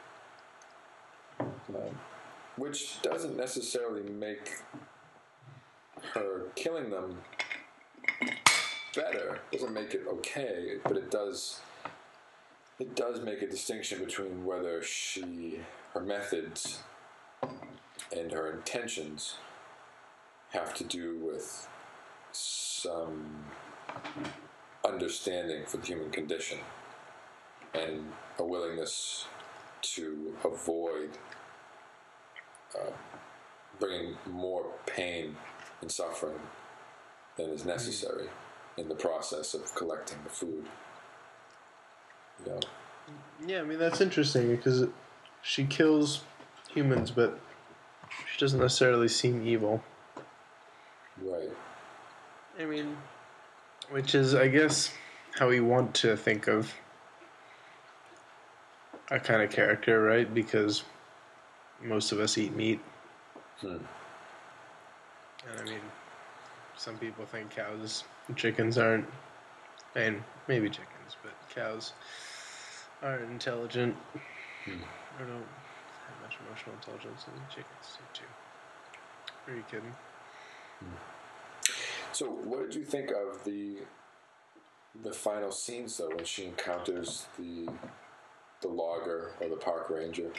Um, which doesn't necessarily make her killing them better. Doesn't make it okay, but it does. It does make a distinction between whether she, her methods, and her intentions have to do with some understanding for the human condition and a willingness to avoid uh, bringing more pain and suffering than is necessary in the process of collecting the food. You know, Yeah, I mean, that's interesting because she kills humans, but she doesn't necessarily seem evil. Right. I mean, which is, I guess, how we want to think of a kind of character, right? Because most of us eat meat. Hmm. And I mean, some people think cows and chickens aren't, and maybe chickens, but cows aren't intelligent. Hmm. Or don't have much emotional intelligence, and chickens do too. Are you kidding? So, what did you think of the the final scenes though, when she encounters the the logger or the park ranger?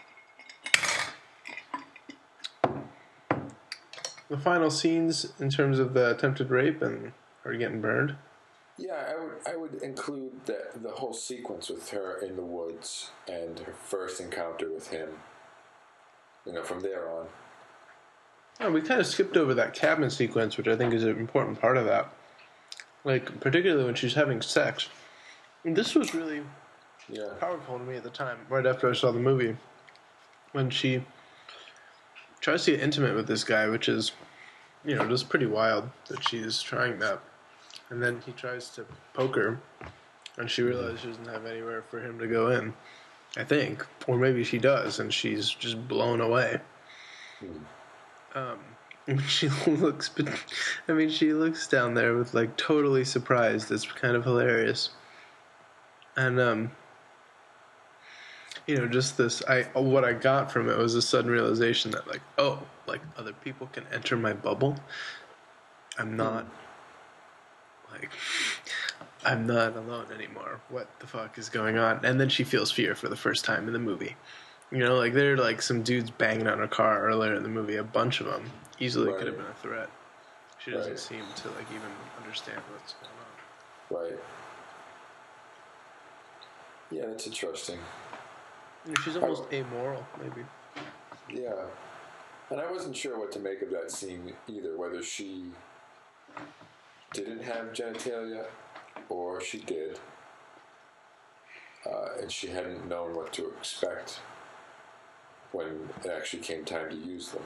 The final scenes in terms of the attempted rape and her getting burned. Yeah, I would I would include that the whole sequence with her in the woods and her first encounter with him. You know, from there on. Oh, we kind of skipped over that cabin sequence, which I think is an important part of that. Like, particularly when she's having sex. And this was really Yeah. powerful to me at the time, right after I saw the movie. When she tries to get intimate with this guy, which is, you know, just pretty wild that she's trying that. And then he tries to poke her, and she realizes she doesn't have anywhere for him to go in, I think. Or maybe she does, and she's just blown away. Um, she looks, I mean, she looks down there with, like, totally surprised. It's kind of hilarious. And, um, you know, just this, I, what I got from it was a sudden realization that, like, oh, like, other people can enter my bubble. I'm not, like, I'm not alone anymore. What the fuck is going on? And then she feels fear for the first time in the movie. You know, like, there are, like, some dudes banging on her car earlier in the movie, a bunch of them. Easily Right. could have been a threat. She doesn't Right. seem to, like, even understand what's going on. Right. Yeah, that's interesting. You know, she's almost amoral, maybe. Yeah. And I wasn't sure what to make of that scene either, whether she didn't have genitalia or she did, uh, and she hadn't known what to expect when it actually came time to use them.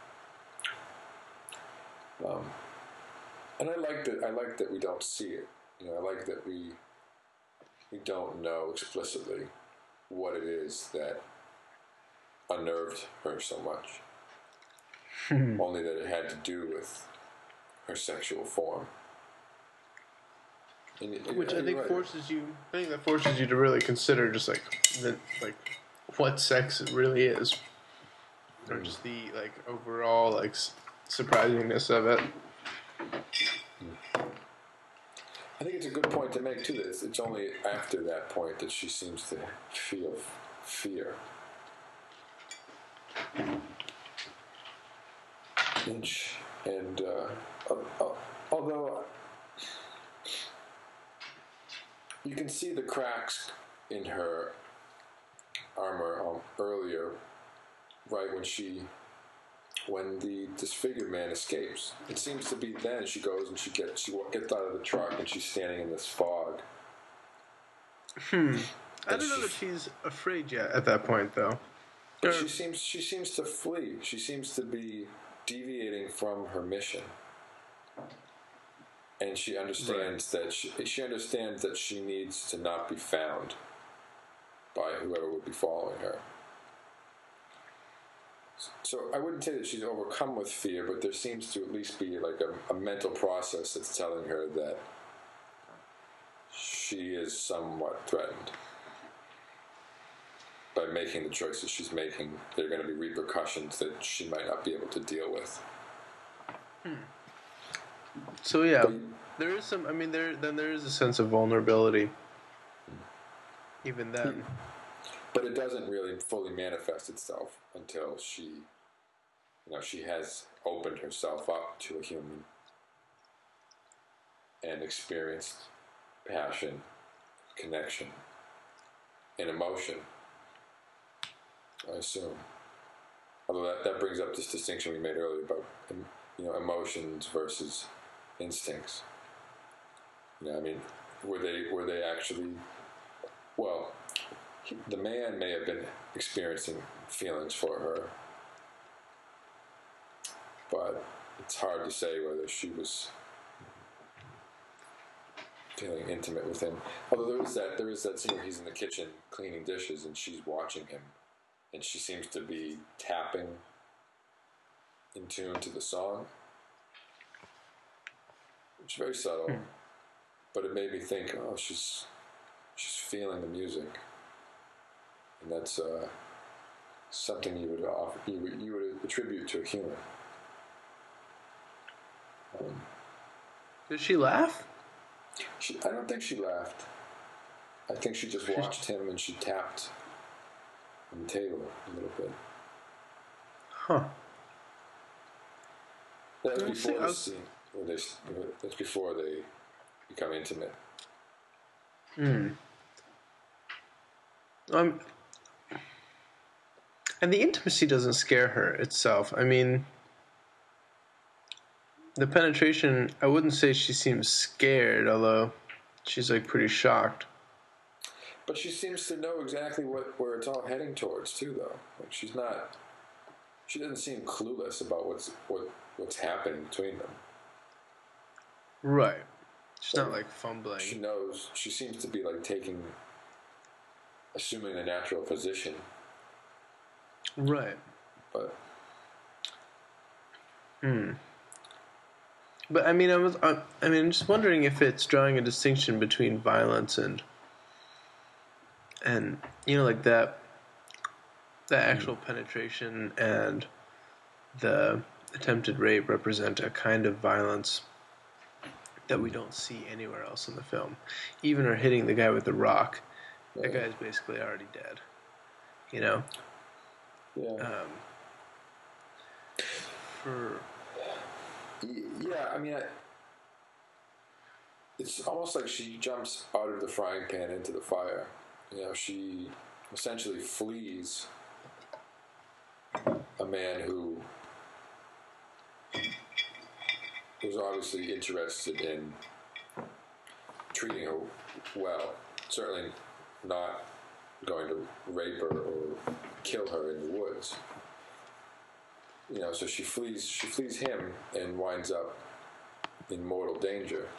Um, and I like that. I like that we don't see it. You know, I like that we we don't know explicitly what it is that unnerved her so much. Only that it had to do with her sexual form. And, and, Which I and think you're right. forces you, I think that forces you to really consider just, like, the, like, what sex really is. Or just the, like, overall, like, s- surprisingness of it. I think it's a good point to make too. That it's, it's only after that point that she seems to feel fear. And, sh- and uh, al- al- although you can see the cracks in her armor um, earlier, right when she, when the disfigured man escapes. It seems to be then she goes and she gets she wa- gets out of the truck and she's standing in this fog. I And don't know she- that she's afraid yet at that point, though. But Or- she seems she seems to flee. She seems to be deviating from her mission, and she understands that she, she understands that she needs to not be found by whoever would be following her. So I wouldn't say that she's overcome with fear, but there seems to at least be like a, a mental process that's telling her that she is somewhat threatened. By making the choices she's making, there are going to be repercussions that she might not be able to deal with. So, yeah, But- there is some, I mean, there then there is a sense of vulnerability. Even then. But it doesn't really fully manifest itself until she, you know, she has opened herself up to a human and experienced passion, connection, and emotion, I assume. Although that, that brings up this distinction we made earlier about, you know, emotions versus instincts. You know, I mean, were they were they actually, well, he, the man may have been experiencing feelings for her, but it's hard to say whether she was feeling intimate with him. Although there is that there is that scene where he's in the kitchen cleaning dishes and she's watching him, and she seems to be tapping in tune to the song. It's very subtle, hmm. but it made me think, oh, she's she's feeling the music, and that's uh, something you would offer, you would, you would attribute to a human. Um, Did she laugh? She, I don't think she laughed. I think she just watched him and she tapped on the table a little bit. Huh. That's before the scene. Where they, that's before they become intimate. Hmm. Um. And the intimacy doesn't scare her itself. I mean, the penetration, I wouldn't say she seems scared, although she's like pretty shocked. But she seems to know exactly what where it's all heading towards too, though. Like she's not. She doesn't seem clueless about what's what what's happening between them. Right. She's but not like fumbling. She knows. She seems to be like taking, assuming the natural position. Right. But. Hmm. But I mean, I was. I, I mean, I'm just wondering if it's drawing a distinction between violence and, and you know, like that, the actual mm. penetration and the attempted rape represent a kind of violence that we don't see anywhere else in the film. Even her hitting the guy with the rock, yeah. That guy's basically already dead. You know. Yeah. Um. For. Yeah, I mean, I, it's almost like she jumps out of the frying pan into the fire. You know, she essentially flees a man who was obviously interested in treating her well. Certainly not going to rape her or kill her in the woods. You know, so she flees. She flees him and winds up in mortal danger.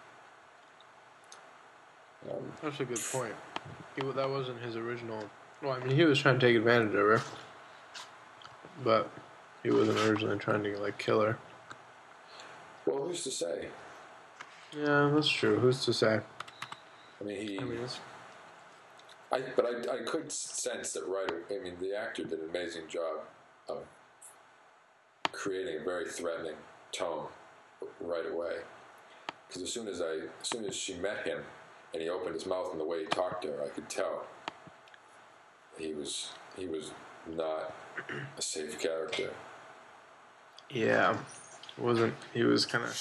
Um, That's a good point. He, that wasn't his original. Well, I mean, he was trying to take advantage of her, but he wasn't originally trying to like kill her. Well, who's to say? Yeah, that's true. Who's to say? I mean, he. I mean, it's... I but I I could sense that right. I mean, the actor did an amazing job of creating a very threatening tone right away. Because as soon as I, as soon as she met him, and he opened his mouth and the way he talked to her, I could tell he was he was not a safe character. Yeah, wasn't he was kind of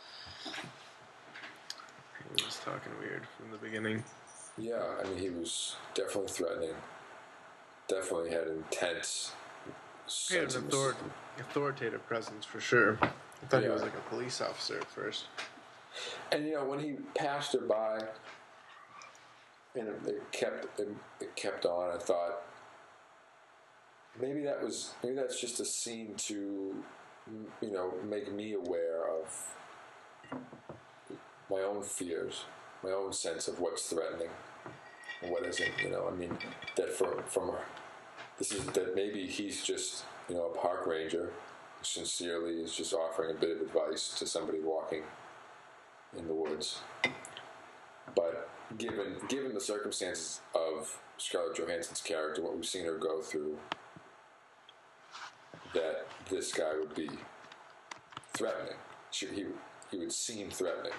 he was talking weird from the beginning. Yeah, I mean he was definitely threatening. Definitely had intense. He had an author- authoritative presence for sure. I thought yeah. he was like a police officer at first. And you know, when he passed her by, and it, it kept it, it kept on, I thought maybe that was maybe that's just a scene to, you know, make me aware of my own fears, my own sense of what's threatening and what isn't. You know, I mean that for from her. This is that maybe he's just, you know, a park ranger who sincerely is just offering a bit of advice to somebody walking in the woods. But given given the circumstances of Scarlett Johansson's character, what we've seen her go through, that this guy would be threatening. She, he he would seem threatening.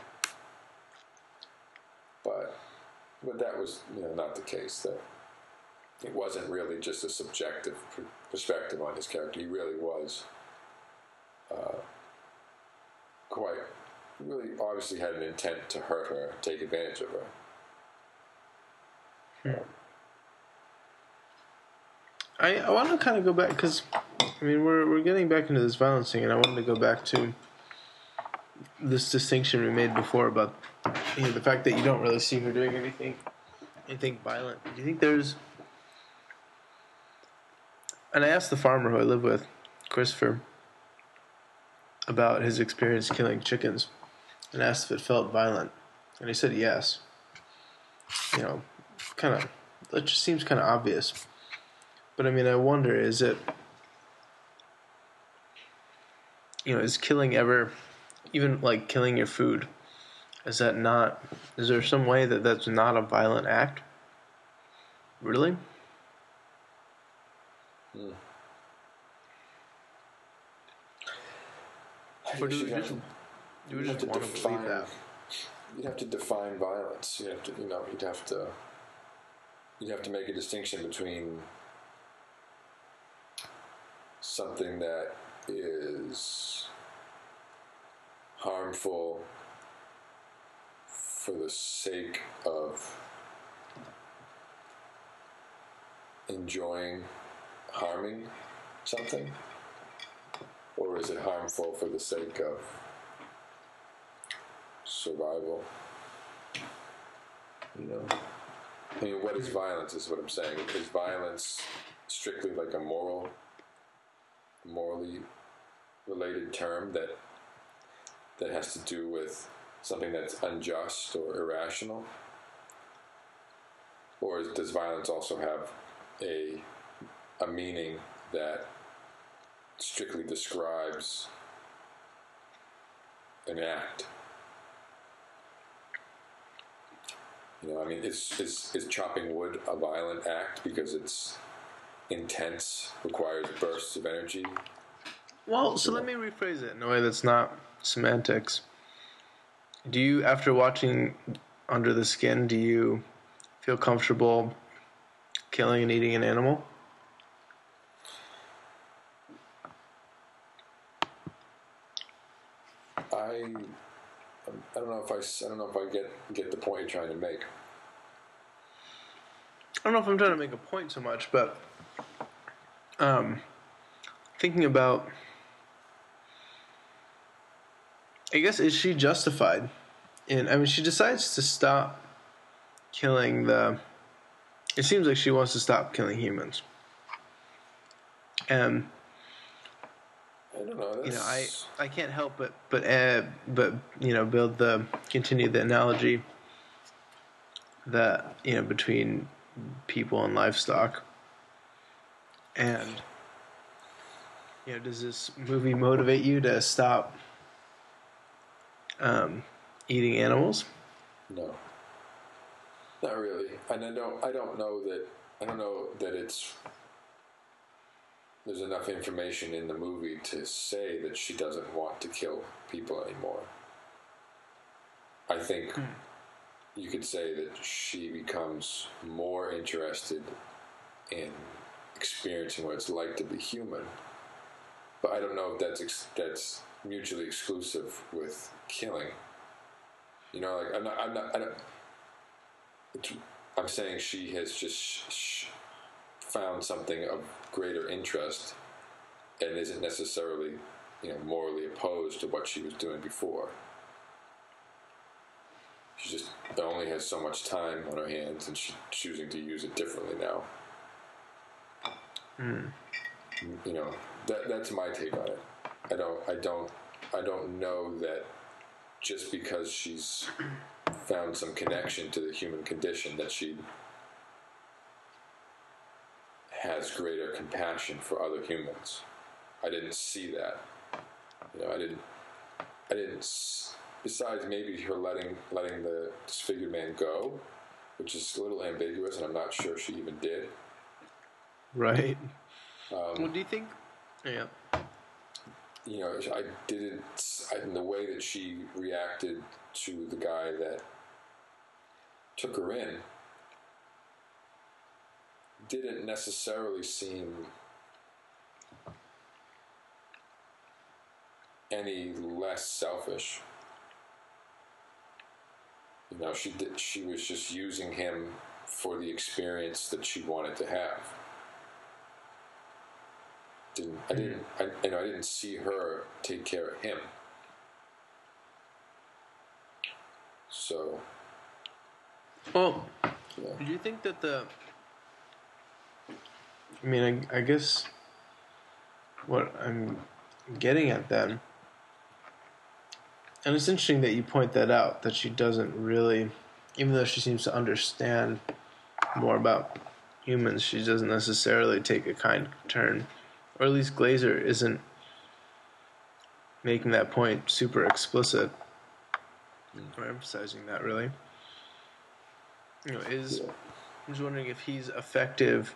But but that was, you know, not the case. That it wasn't really just a subjective perspective on his character. He really was uh, quite, really obviously had an intent to hurt her, take advantage of her. Hmm. Um, I, I want to kind of go back, because, I mean, we're we're getting back into this violence thing, and I wanted to go back to this distinction we made before about, you know, the fact that you don't really see her doing anything, anything violent. Do you think there's... and I asked the farmer who I live with, Christopher, about his experience killing chickens, and asked if it felt violent, and he said yes. You know, kind of, it just seems kind of obvious. But I mean, I wonder, is it, you know, is killing ever, even like killing your food, is that not, is there some way that that's not a violent act? Really? Hmm. Or do we You'd have just, to- do we you'd have just to want to define- believe that? You'd have to define violence. You have to, you know, you'd have to, you'd have to make a distinction between something that is harmful for the sake of enjoying harming something, or is it harmful for the sake of survival? You know, I mean, what is violence? Is what I'm saying. Is violence strictly like a moral, morally related term that that has to do with something that's unjust or irrational, or is, does violence also have a a meaning that strictly describes an act? You know, I mean, is, is, is chopping wood a violent act because it's intense, requires bursts of energy? Well, so let me rephrase it in a way that's not semantics. Do you, after watching Under the Skin, do you feel comfortable killing and eating an animal? I I don't know if I, I don't know if I get get the point you're trying to make. I don't know if I'm trying to make a point so much, but um, thinking about, I guess, is she justified in, I mean, she decides to stop killing the, it seems like she wants to stop killing humans. And, I don't know. That's, you know, I, I can't help but, but, uh, but, you know, build the, continue the analogy that, you know, between people and livestock. And, you know, does this movie motivate you to stop um, eating animals? No, not really. And I don't. I don't know that. I don't know that it's. There's enough information in the movie to say that she doesn't want to kill people anymore. I think hmm. you could say that she becomes more interested in experiencing what it's like to be human. But I don't know if that's ex- that's mutually exclusive with killing. You know, like I'm not. I'm not. I don't. I'm saying she has just sh- sh- found something of greater interest, and isn't necessarily, you know, morally opposed to what she was doing before. She just only has so much time on her hands, and she's choosing to use it differently now. Mm. You know, that that's my take on it. I don't. I don't. I don't know that just because she's found some connection to the human condition that she has greater compassion for other humans. I didn't see that. You know, I didn't. I didn't. Besides, maybe her letting letting the disfigured man go, which is a little ambiguous, and I'm not sure she even did. Right. Um, well, do you think? Yeah. You know, I didn't. I, in the way that she reacted to the guy that took her in, didn't necessarily seem any less selfish. You know, she did. She was just using him for the experience that she wanted to have. Didn't I didn't I, you know I didn't see her take care of him. So. Well, yeah. do you think that the? I mean, I, I guess what I'm getting at then, and it's interesting that you point that out, that she doesn't really, even though she seems to understand more about humans, she doesn't necessarily take a kind turn, or at least Glazer isn't making that point super explicit or emphasizing that really. You know, is Yeah. I'm just wondering if he's effective,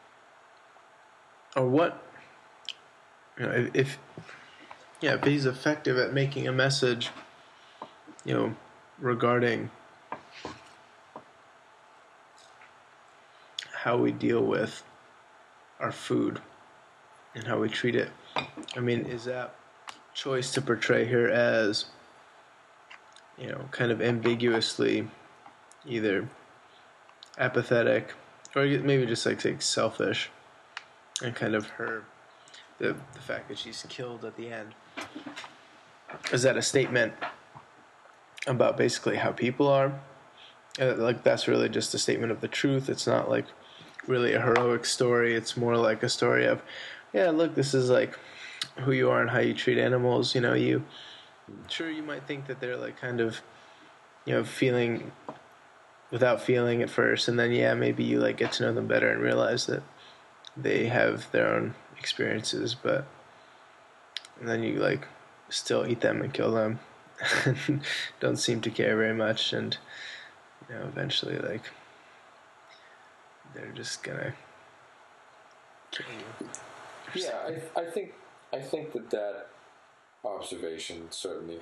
or what, you know, if, if yeah, if he's effective at making a message, you know, regarding how we deal with our food and how we treat it. I mean, is that choice to portray her as, you know, kind of ambiguously either apathetic or maybe just like, like selfish, and kind of her the the fact that she's killed at the end, is that a statement about basically how people are? Uh, like that's really just a statement of the truth. It's not like really a heroic story. It's more like a story of, yeah, look, this is like who you are and how you treat animals. You know, you sure you might think that they're like kind of, you know, feeling without feeling at first, and then yeah, maybe you like get to know them better and realize that they have their own experiences, but and then you like still eat them and kill them and don't seem to care very much, and you know, eventually like they're just gonna kill you. Yeah, I, I think I think that that observation certainly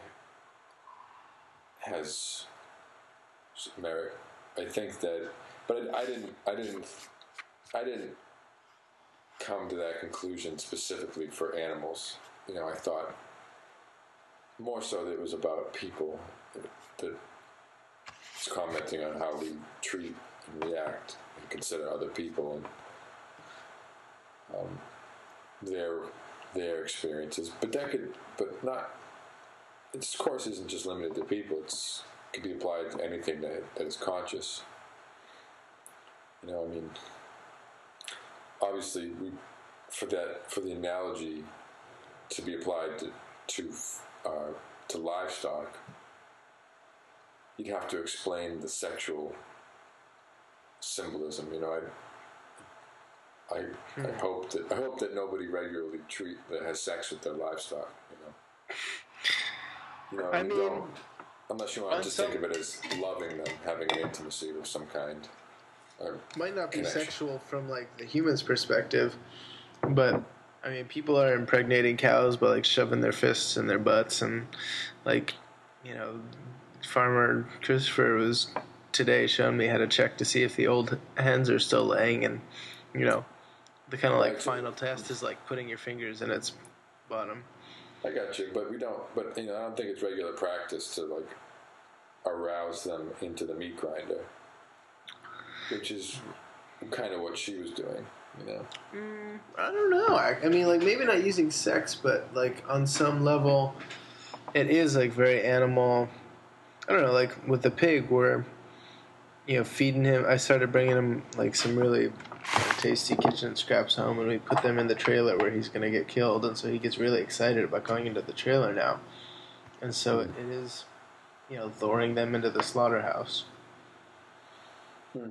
has merit. I think that, but I didn't, I didn't, I didn't come to that conclusion specifically for animals. You know, I thought more so that it was about people, that, that it's commenting on how we treat and react and consider other people and um, their their experiences. But that could, but not. Its course isn't just limited to people. It's it could be applied to anything that that is conscious. You know, I mean, obviously, we for that for the analogy to be applied to to uh, to livestock, you'd have to explain the sexual symbolism. You know, I I, hmm. I hope that I hope that nobody regularly treat that has sex with their livestock. You know. You know, I you mean, don't, unless you want to just some, think of it as loving them, having an intimacy of some kind. Might not be connection. sexual from like the human's perspective, but I mean, people are impregnating cows by like shoving their fists in their butts, and like, you know, Farmer Christopher was today showing me how to check to see if the old hens are still laying, and you know, the kind of like final test is like putting your fingers in its bottom. I got you, but we don't. But you know, I don't think it's regular practice to like arouse them into the meat grinder, which is kind of what she was doing. You know, mm, I don't know. I, I mean, like maybe not using sex, but like on some level, it is like very animal. I don't know, like with the pig, where you know, feeding him. I started bringing him like some really tasty kitchen scraps home, and we put them in the trailer where he's going to get killed, and so he gets really excited about going into the trailer now, and so it, it is, you know, luring them into the slaughterhouse. Hmm.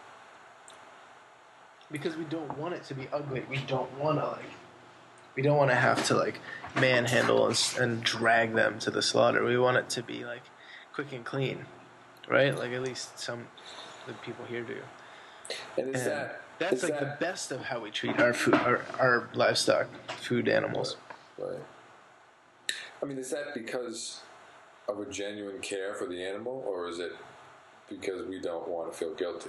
Because we don't want it to be ugly. We don't want to like, we don't want to have to like manhandle and, and drag them to the slaughter. We want it to be like quick and clean, right? Like at least some the people here do. And is and that that's is like that, the best of how we treat our food, our, our livestock, food animals. Right, right. I mean, is that because of a genuine care for the animal, or is it because we don't want to feel guilty?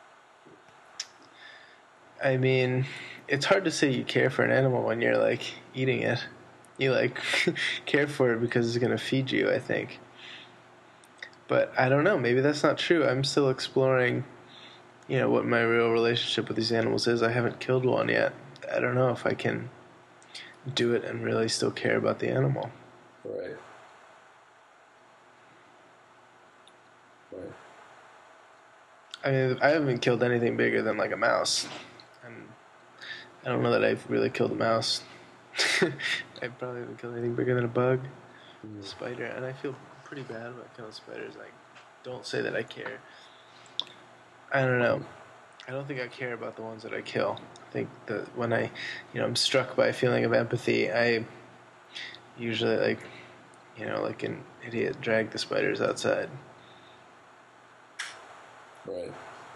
I mean, it's hard to say you care for an animal when you're like eating it. You like care for it because it's going to feed you, I think. But I don't know, maybe that's not true. I'm still exploring, you know, what my real relationship with these animals is. I haven't killed one yet. I don't know if I can do it and really still care about the animal. Right. Right. I mean, I haven't killed anything bigger than like a mouse. And I don't know that I've really killed a mouse. I probably haven't killed anything bigger than a bug, mm. spider, and I feel pretty bad about killing spiders. Like, don't say that I care. I don't know. I don't think I care about the ones that I kill. I think that when I, you know, I'm struck by a feeling of empathy, I usually, like, you know, like an idiot, drag the spiders outside. Right.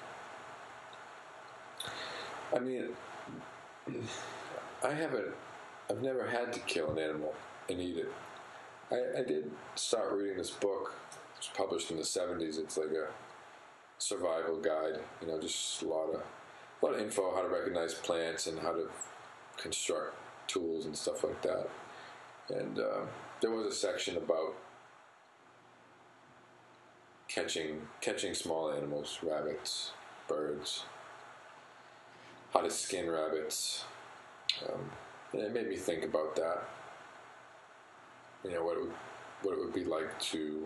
I mean, I haven't, I've never had to kill an animal and eat it. I, I did start reading this book. It was published in the seventies. It's like a survival guide, you know, just a lot of, a lot of info, how to recognize plants and how to construct tools and stuff like that. And uh, there was a section about catching catching small animals, rabbits, birds, how to skin rabbits. Um, and it made me think about that. You know, what it would, what it would be like to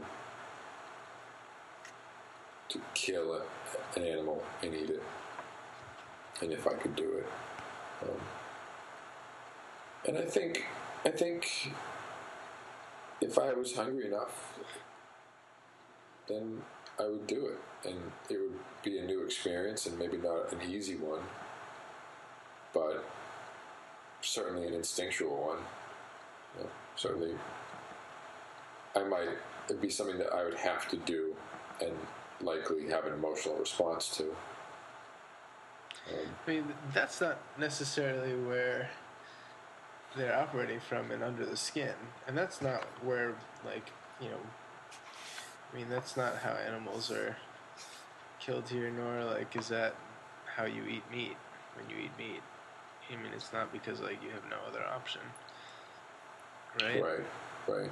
to kill a, an animal and eat it, and if I could do it. Um, and I think, I think, if I was hungry enough, then I would do it, and it would be a new experience, and maybe not an easy one, but certainly an instinctual one. You know, certainly, I might, it'd be something that I would have to do, and likely have an emotional response to. Um, I mean, that's not necessarily where they're operating from and under the skin. And that's not where, like, you know, I mean, that's not how animals are killed here, nor, like, is that how you eat meat when you eat meat. I mean, it's not because, like, you have no other option. Right? Right, right.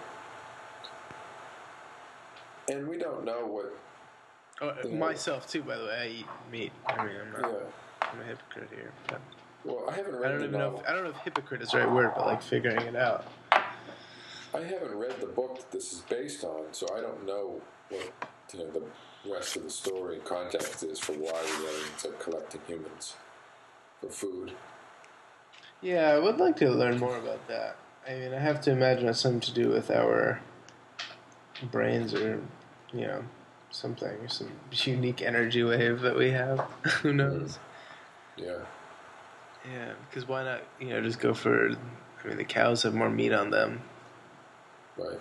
And we don't know what... Oh, myself, too, by the way. I eat meat. I mean, I'm not... Yeah. I'm a hypocrite here. But well, I haven't read I don't the even novel. know if, I don't know if hypocrite is the right word, but, like, figuring it out. I haven't read the book that this is based on, so I don't know what, you know, the rest of the story and context is for why the aliens are collecting humans for food. Yeah, I would like to learn more about that. I mean, I have to imagine it's something to do with our brains or, you know, something, some unique energy wave that we have. Who knows? Yeah. Yeah, because why not, you know, just go for, I mean, the cows have more meat on them. Right.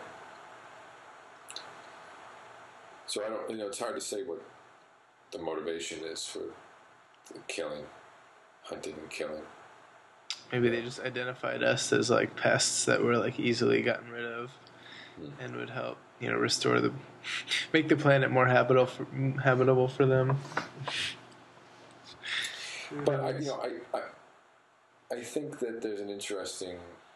So I don't, you know, it's hard to say what the motivation is for the killing, hunting and killing. Maybe they just identified us as, like, pests that were, like, easily gotten rid of mm. and would help, you know, restore the, make the planet more habitable for, habitable for them. But, I, you know, I, I, I think that there's an interesting,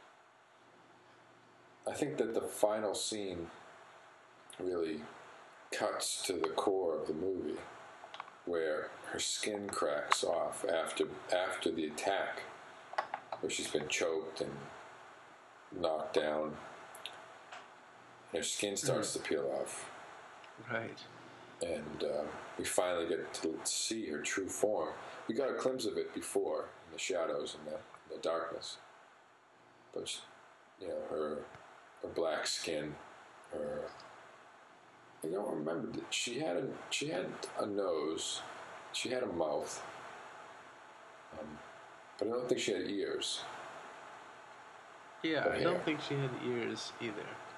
I think that the final scene really cuts to the core of the movie, where her skin cracks off after after the attack, where she's been choked and knocked down. Her skin starts mm. to peel off. Right. And uh, we finally get to see her true form. We got a glimpse of it before in the shadows and the, the darkness. But, she, you know, her her black skin, her... I don't remember. She had a, she had a nose. She had a mouth. Um, but I don't think she had ears. Yeah, I don't think she had ears either.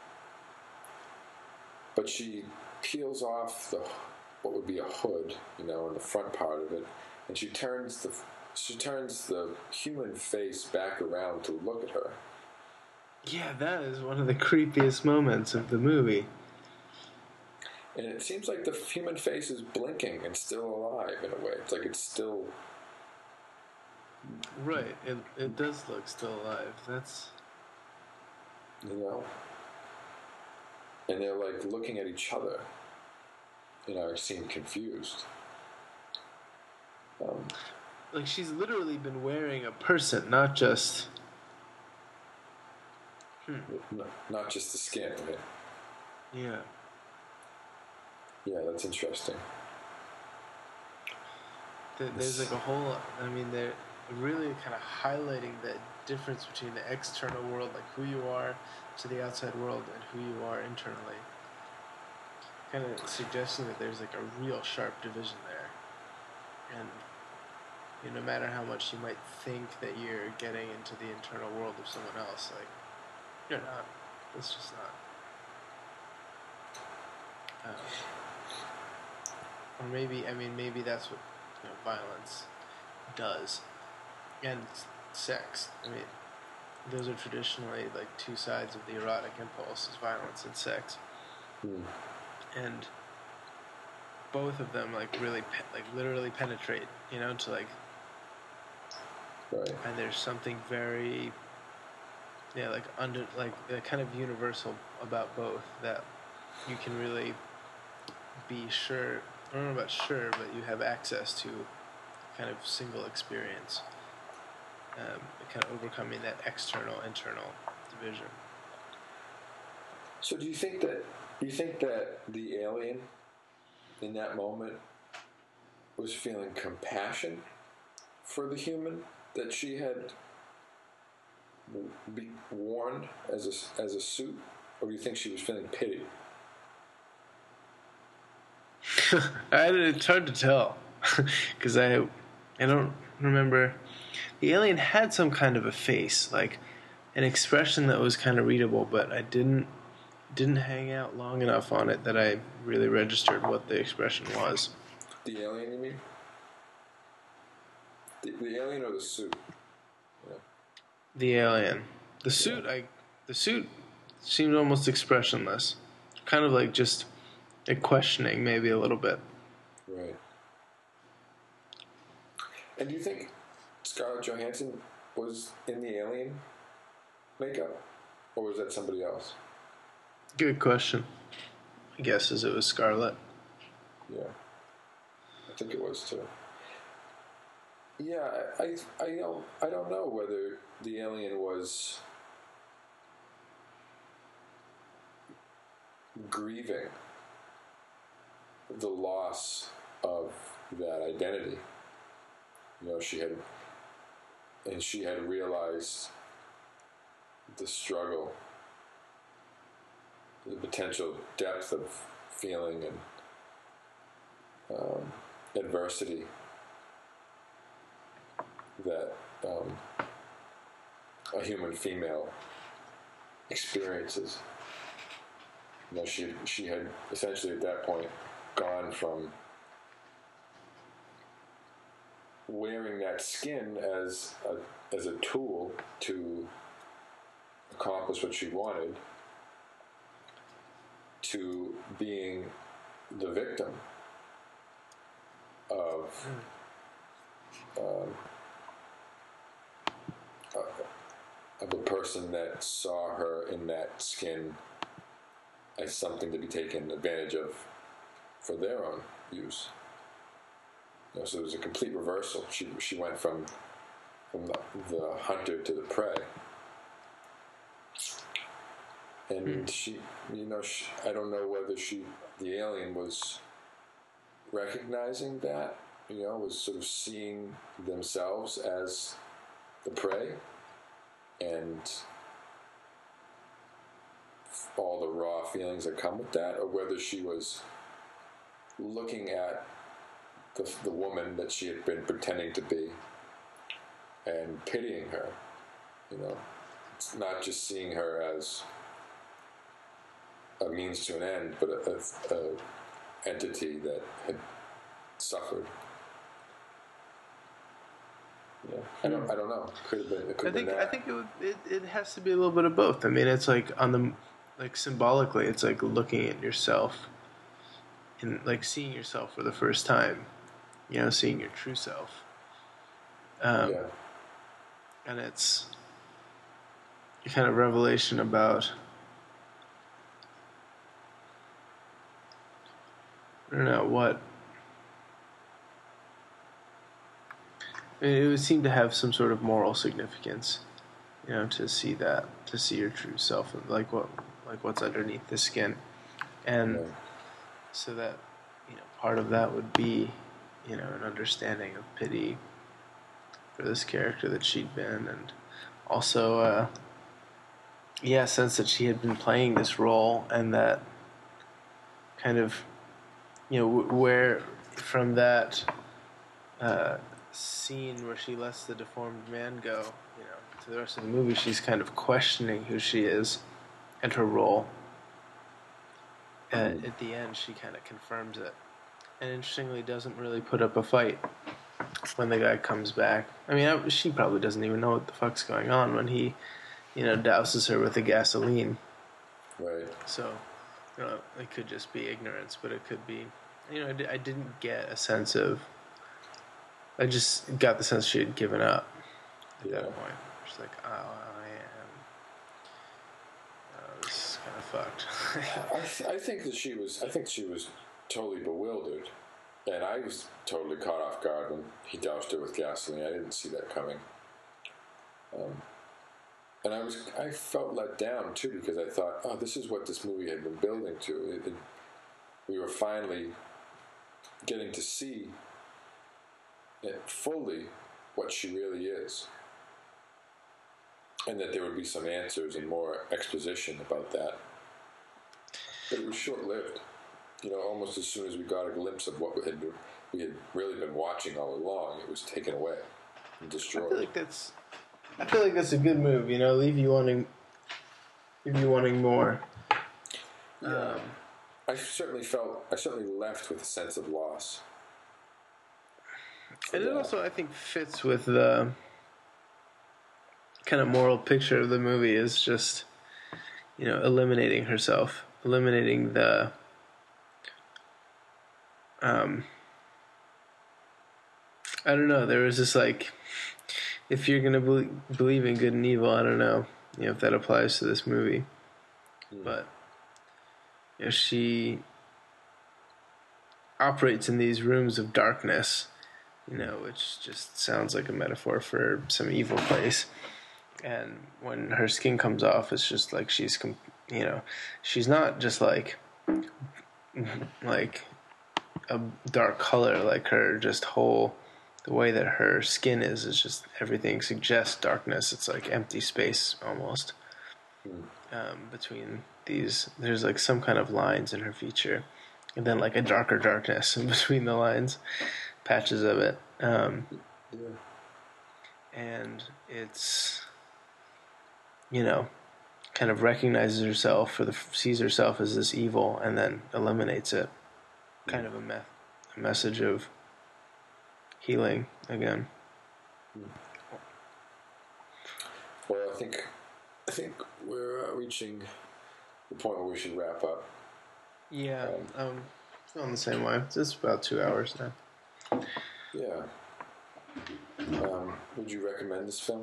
But she peels off the what would be a hood, you know, in the front part of it, and she turns the she turns the human face back around to look at her. Yeah, that is one of the creepiest moments of the movie. And it seems like the human face is blinking and still alive in a way. It's like it's still... Right, it it does look still alive. That's... You know? And they're like looking at each other. You know, seem confused. Um, like she's literally been wearing a person, not just... Hmm. Not just the skin, right? Yeah. Yeah, that's interesting. There's like a whole, I mean, there, really kind of highlighting the difference between the external world, like who you are, to the outside world, and who you are internally. Kind of suggesting that there's like a real sharp division there, and you know, no matter how much you might think that you're getting into the internal world of someone else, like you're not. It's just not. Um, or maybe, I mean, maybe that's what, you know, violence does, and sex. I mean, those are traditionally like two sides of the erotic impulse: is violence and sex. Hmm. And both of them like really, pe- like literally penetrate, you know, to like. Right. And there's something very, yeah, like under, like uh, kind of universal about both, that you can really be sure. I don't know about sure, but you have access to kind of single experience, um, kind of overcoming that external internal division. So do you think that do you think that the alien in that moment was feeling compassion for the human that she had be worn as a, as a suit, or do you think she was feeling pity? I, it's hard to tell because I I don't remember. The alien had some kind of a face, like an expression that was kind of readable, but I didn't didn't hang out long enough on it that I really registered what the expression was. The alien, you mean? The, the alien or the suit? Yeah. The alien, the suit, Yeah. I the suit seemed almost expressionless, kind of like just a questioning, maybe a little bit. Right. And do you think Scarlett Johansson was in the alien makeup, or was that somebody else? Good question. I guess as it was Scarlett. Yeah, I think it was too. Yeah, I, I, I don't, I don't know whether the alien was grieving the loss of that identity. You know, she had, and she had realized the struggle, the potential depth of feeling and um, adversity that um, a human female experiences. You know, she she had essentially at that point gone from wearing that skin as a, as a tool to accomplish what she wanted to being the victim of um, uh, of a person that saw her in that skin as something to be taken advantage of for their own use. You know, so it was a complete reversal. She she went from from the, the hunter to the prey, and mm. she, you know, she, I don't know whether she, the alien, was recognizing that, you know, was sort of seeing themselves as the prey, and all the raw feelings that come with that, or whether she was looking at the, the woman that she had been pretending to be and pitying her. You know, it's not just seeing her as a means to an end, but a, a, a entity that had suffered. Yeah, I don't. I don't know. Could have been. It could I think. have been that. I think it, would, it. It has to be a little bit of both. I mean, it's like on the, like symbolically, it's like looking at yourself, and like seeing yourself for the first time. You know, seeing your true self. Um, yeah. And it's a kind of revelation about, I don't know what. I mean, it would seem to have some sort of moral significance, you know, to see that, to see your true self, like what, like what's underneath the skin, and Yeah. so that, you know, part of that would be, you know, an understanding of pity, for this character that she'd been, and also, uh, yeah, sense that she had been playing this role, and that kind of, you know, where from that uh, scene where she lets the deformed man go, you know, to the rest of the movie, she's kind of questioning who she is and her role. Uh, at the end, she kind of confirms it, and interestingly, doesn't really put up a fight when the guy comes back. I mean, I, she probably doesn't even know what the fuck's going on when he, you know, douses her with the gasoline. Right. So, you know, it could just be ignorance, but it could be, you know, I, di- I didn't get a sense of. I just got the sense she had given up at Yeah. that point. She's like, oh, I am. Oh, this is kind of fucked. I, th- I think that she was. I think she was totally bewildered, and I was totally caught off guard when he doused her with gasoline. I didn't see that coming. Um, and I was. I felt let down too because I thought, oh, this is what this movie had been building to. It, it, we were finally getting to see it fully what she really is, and that there would be some answers and more exposition about that. But it was short-lived. You know, almost as soon as we got a glimpse of what we had been, we had really been watching all along, it was taken away and destroyed. I feel like that's. I feel like that's a good move. You know, leave you wanting. Leave you wanting more. Yeah. Um, I certainly felt. I certainly left with a sense of loss. And it also, I think, fits with the kind of moral picture of the movie is just, you know, eliminating herself, eliminating the, um, I don't know, there was this, like, if you're going to be- believe in good and evil, I don't know, you know, if that applies to this movie. Mm. But, you know, she operates in these rooms of darkness, you know, which just sounds like a metaphor for some evil place. And when her skin comes off, it's just like she's, you know, she's not just like, like a dark color, like her just whole, the way that her skin is, is just everything suggests darkness. It's like empty space almost. Um, between these, there's like some kind of lines in her feature, and then like a darker darkness in between the lines. Patches of it, um, yeah. And it's, you know, kind of recognizes herself for the sees herself as this evil, and then eliminates it. Mm. Kind of a, me- a message of healing again. Mm. Well, I think I think we're uh, reaching the point where we should wrap up. Yeah, um, um feeling the same way. It's about two hours now. Yeah. Um, would you recommend this film?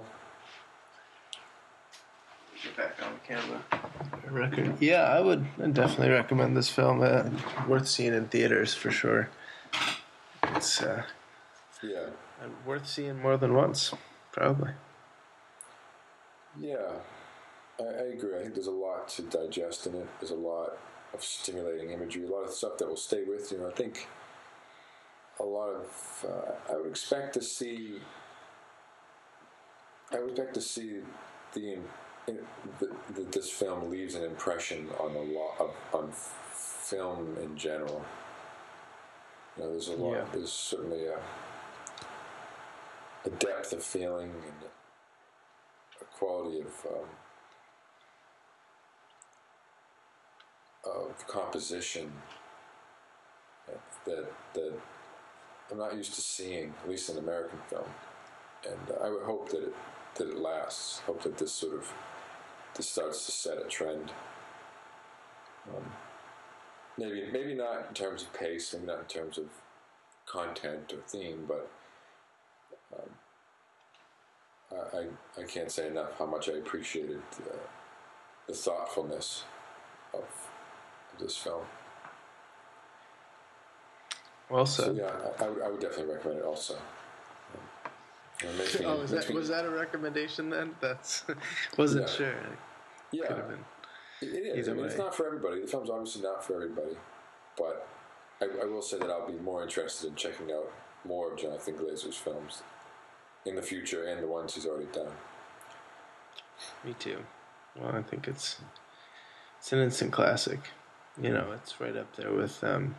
Get back on camera. Record. Yeah, I would I'd definitely recommend this film. Uh, worth seeing in theaters for sure. It's uh, yeah, worth seeing more than once, probably. Yeah, I, I agree. I think there's a lot to digest in it. There's a lot of stimulating imagery, a lot of stuff that will stay with you. I think a lot of uh, I would expect to see. I would expect to see the, in, the, the this film leaves an impression on a lot of on film in general. You know, there's a lot. Yeah. There's certainly a a depth of feeling and a quality of um, of composition that, that that I'm not used to seeing, at least in American film. And uh, I would hope that it that it lasts. Hope that this sort of this starts to set a trend. Um, maybe maybe not in terms of pace, maybe not in terms of content or theme, but um, I I can't say enough how much I appreciated uh, the thoughtfulness of, of this film. Well said. So yeah, I, I, would, I would definitely recommend it also. Um, me, oh, was that, me, was that a recommendation then? That's wasn't yeah. sure. Yeah, could have been. It, it is. I mean, way. It's not for everybody. The film's obviously not for everybody, but I, I will say that I'll be more interested in checking out more of Jonathan Glazer's films in the future and the ones he's already done. Me too. Well, I think it's it's an instant classic. You know, it's right up there with um,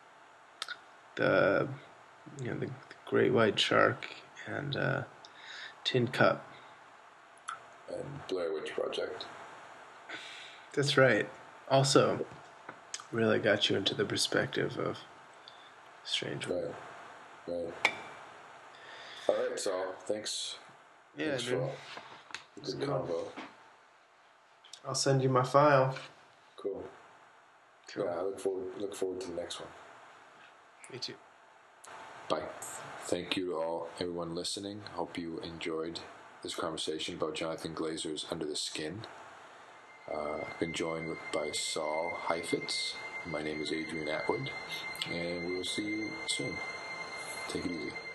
the you know the, the Great White Shark and uh, Tin Cup. And Blair Witch Project. That's right. Also, really got you into the perspective of Strange World. Right. Right. All right, so thanks. Yeah, thanks dude. for all the It's good good. combo. I'll send you my file. Cool. Cool. Yeah, I look forward look forward to the next one. Me too. Bye. Thank you to all everyone listening. Hope you enjoyed this conversation about Jonathan Glazer's Under the Skin. Uh, I've been joined with, by Saul Heifetz. My name is Adrian Atwood, and we will see you soon. Take it easy.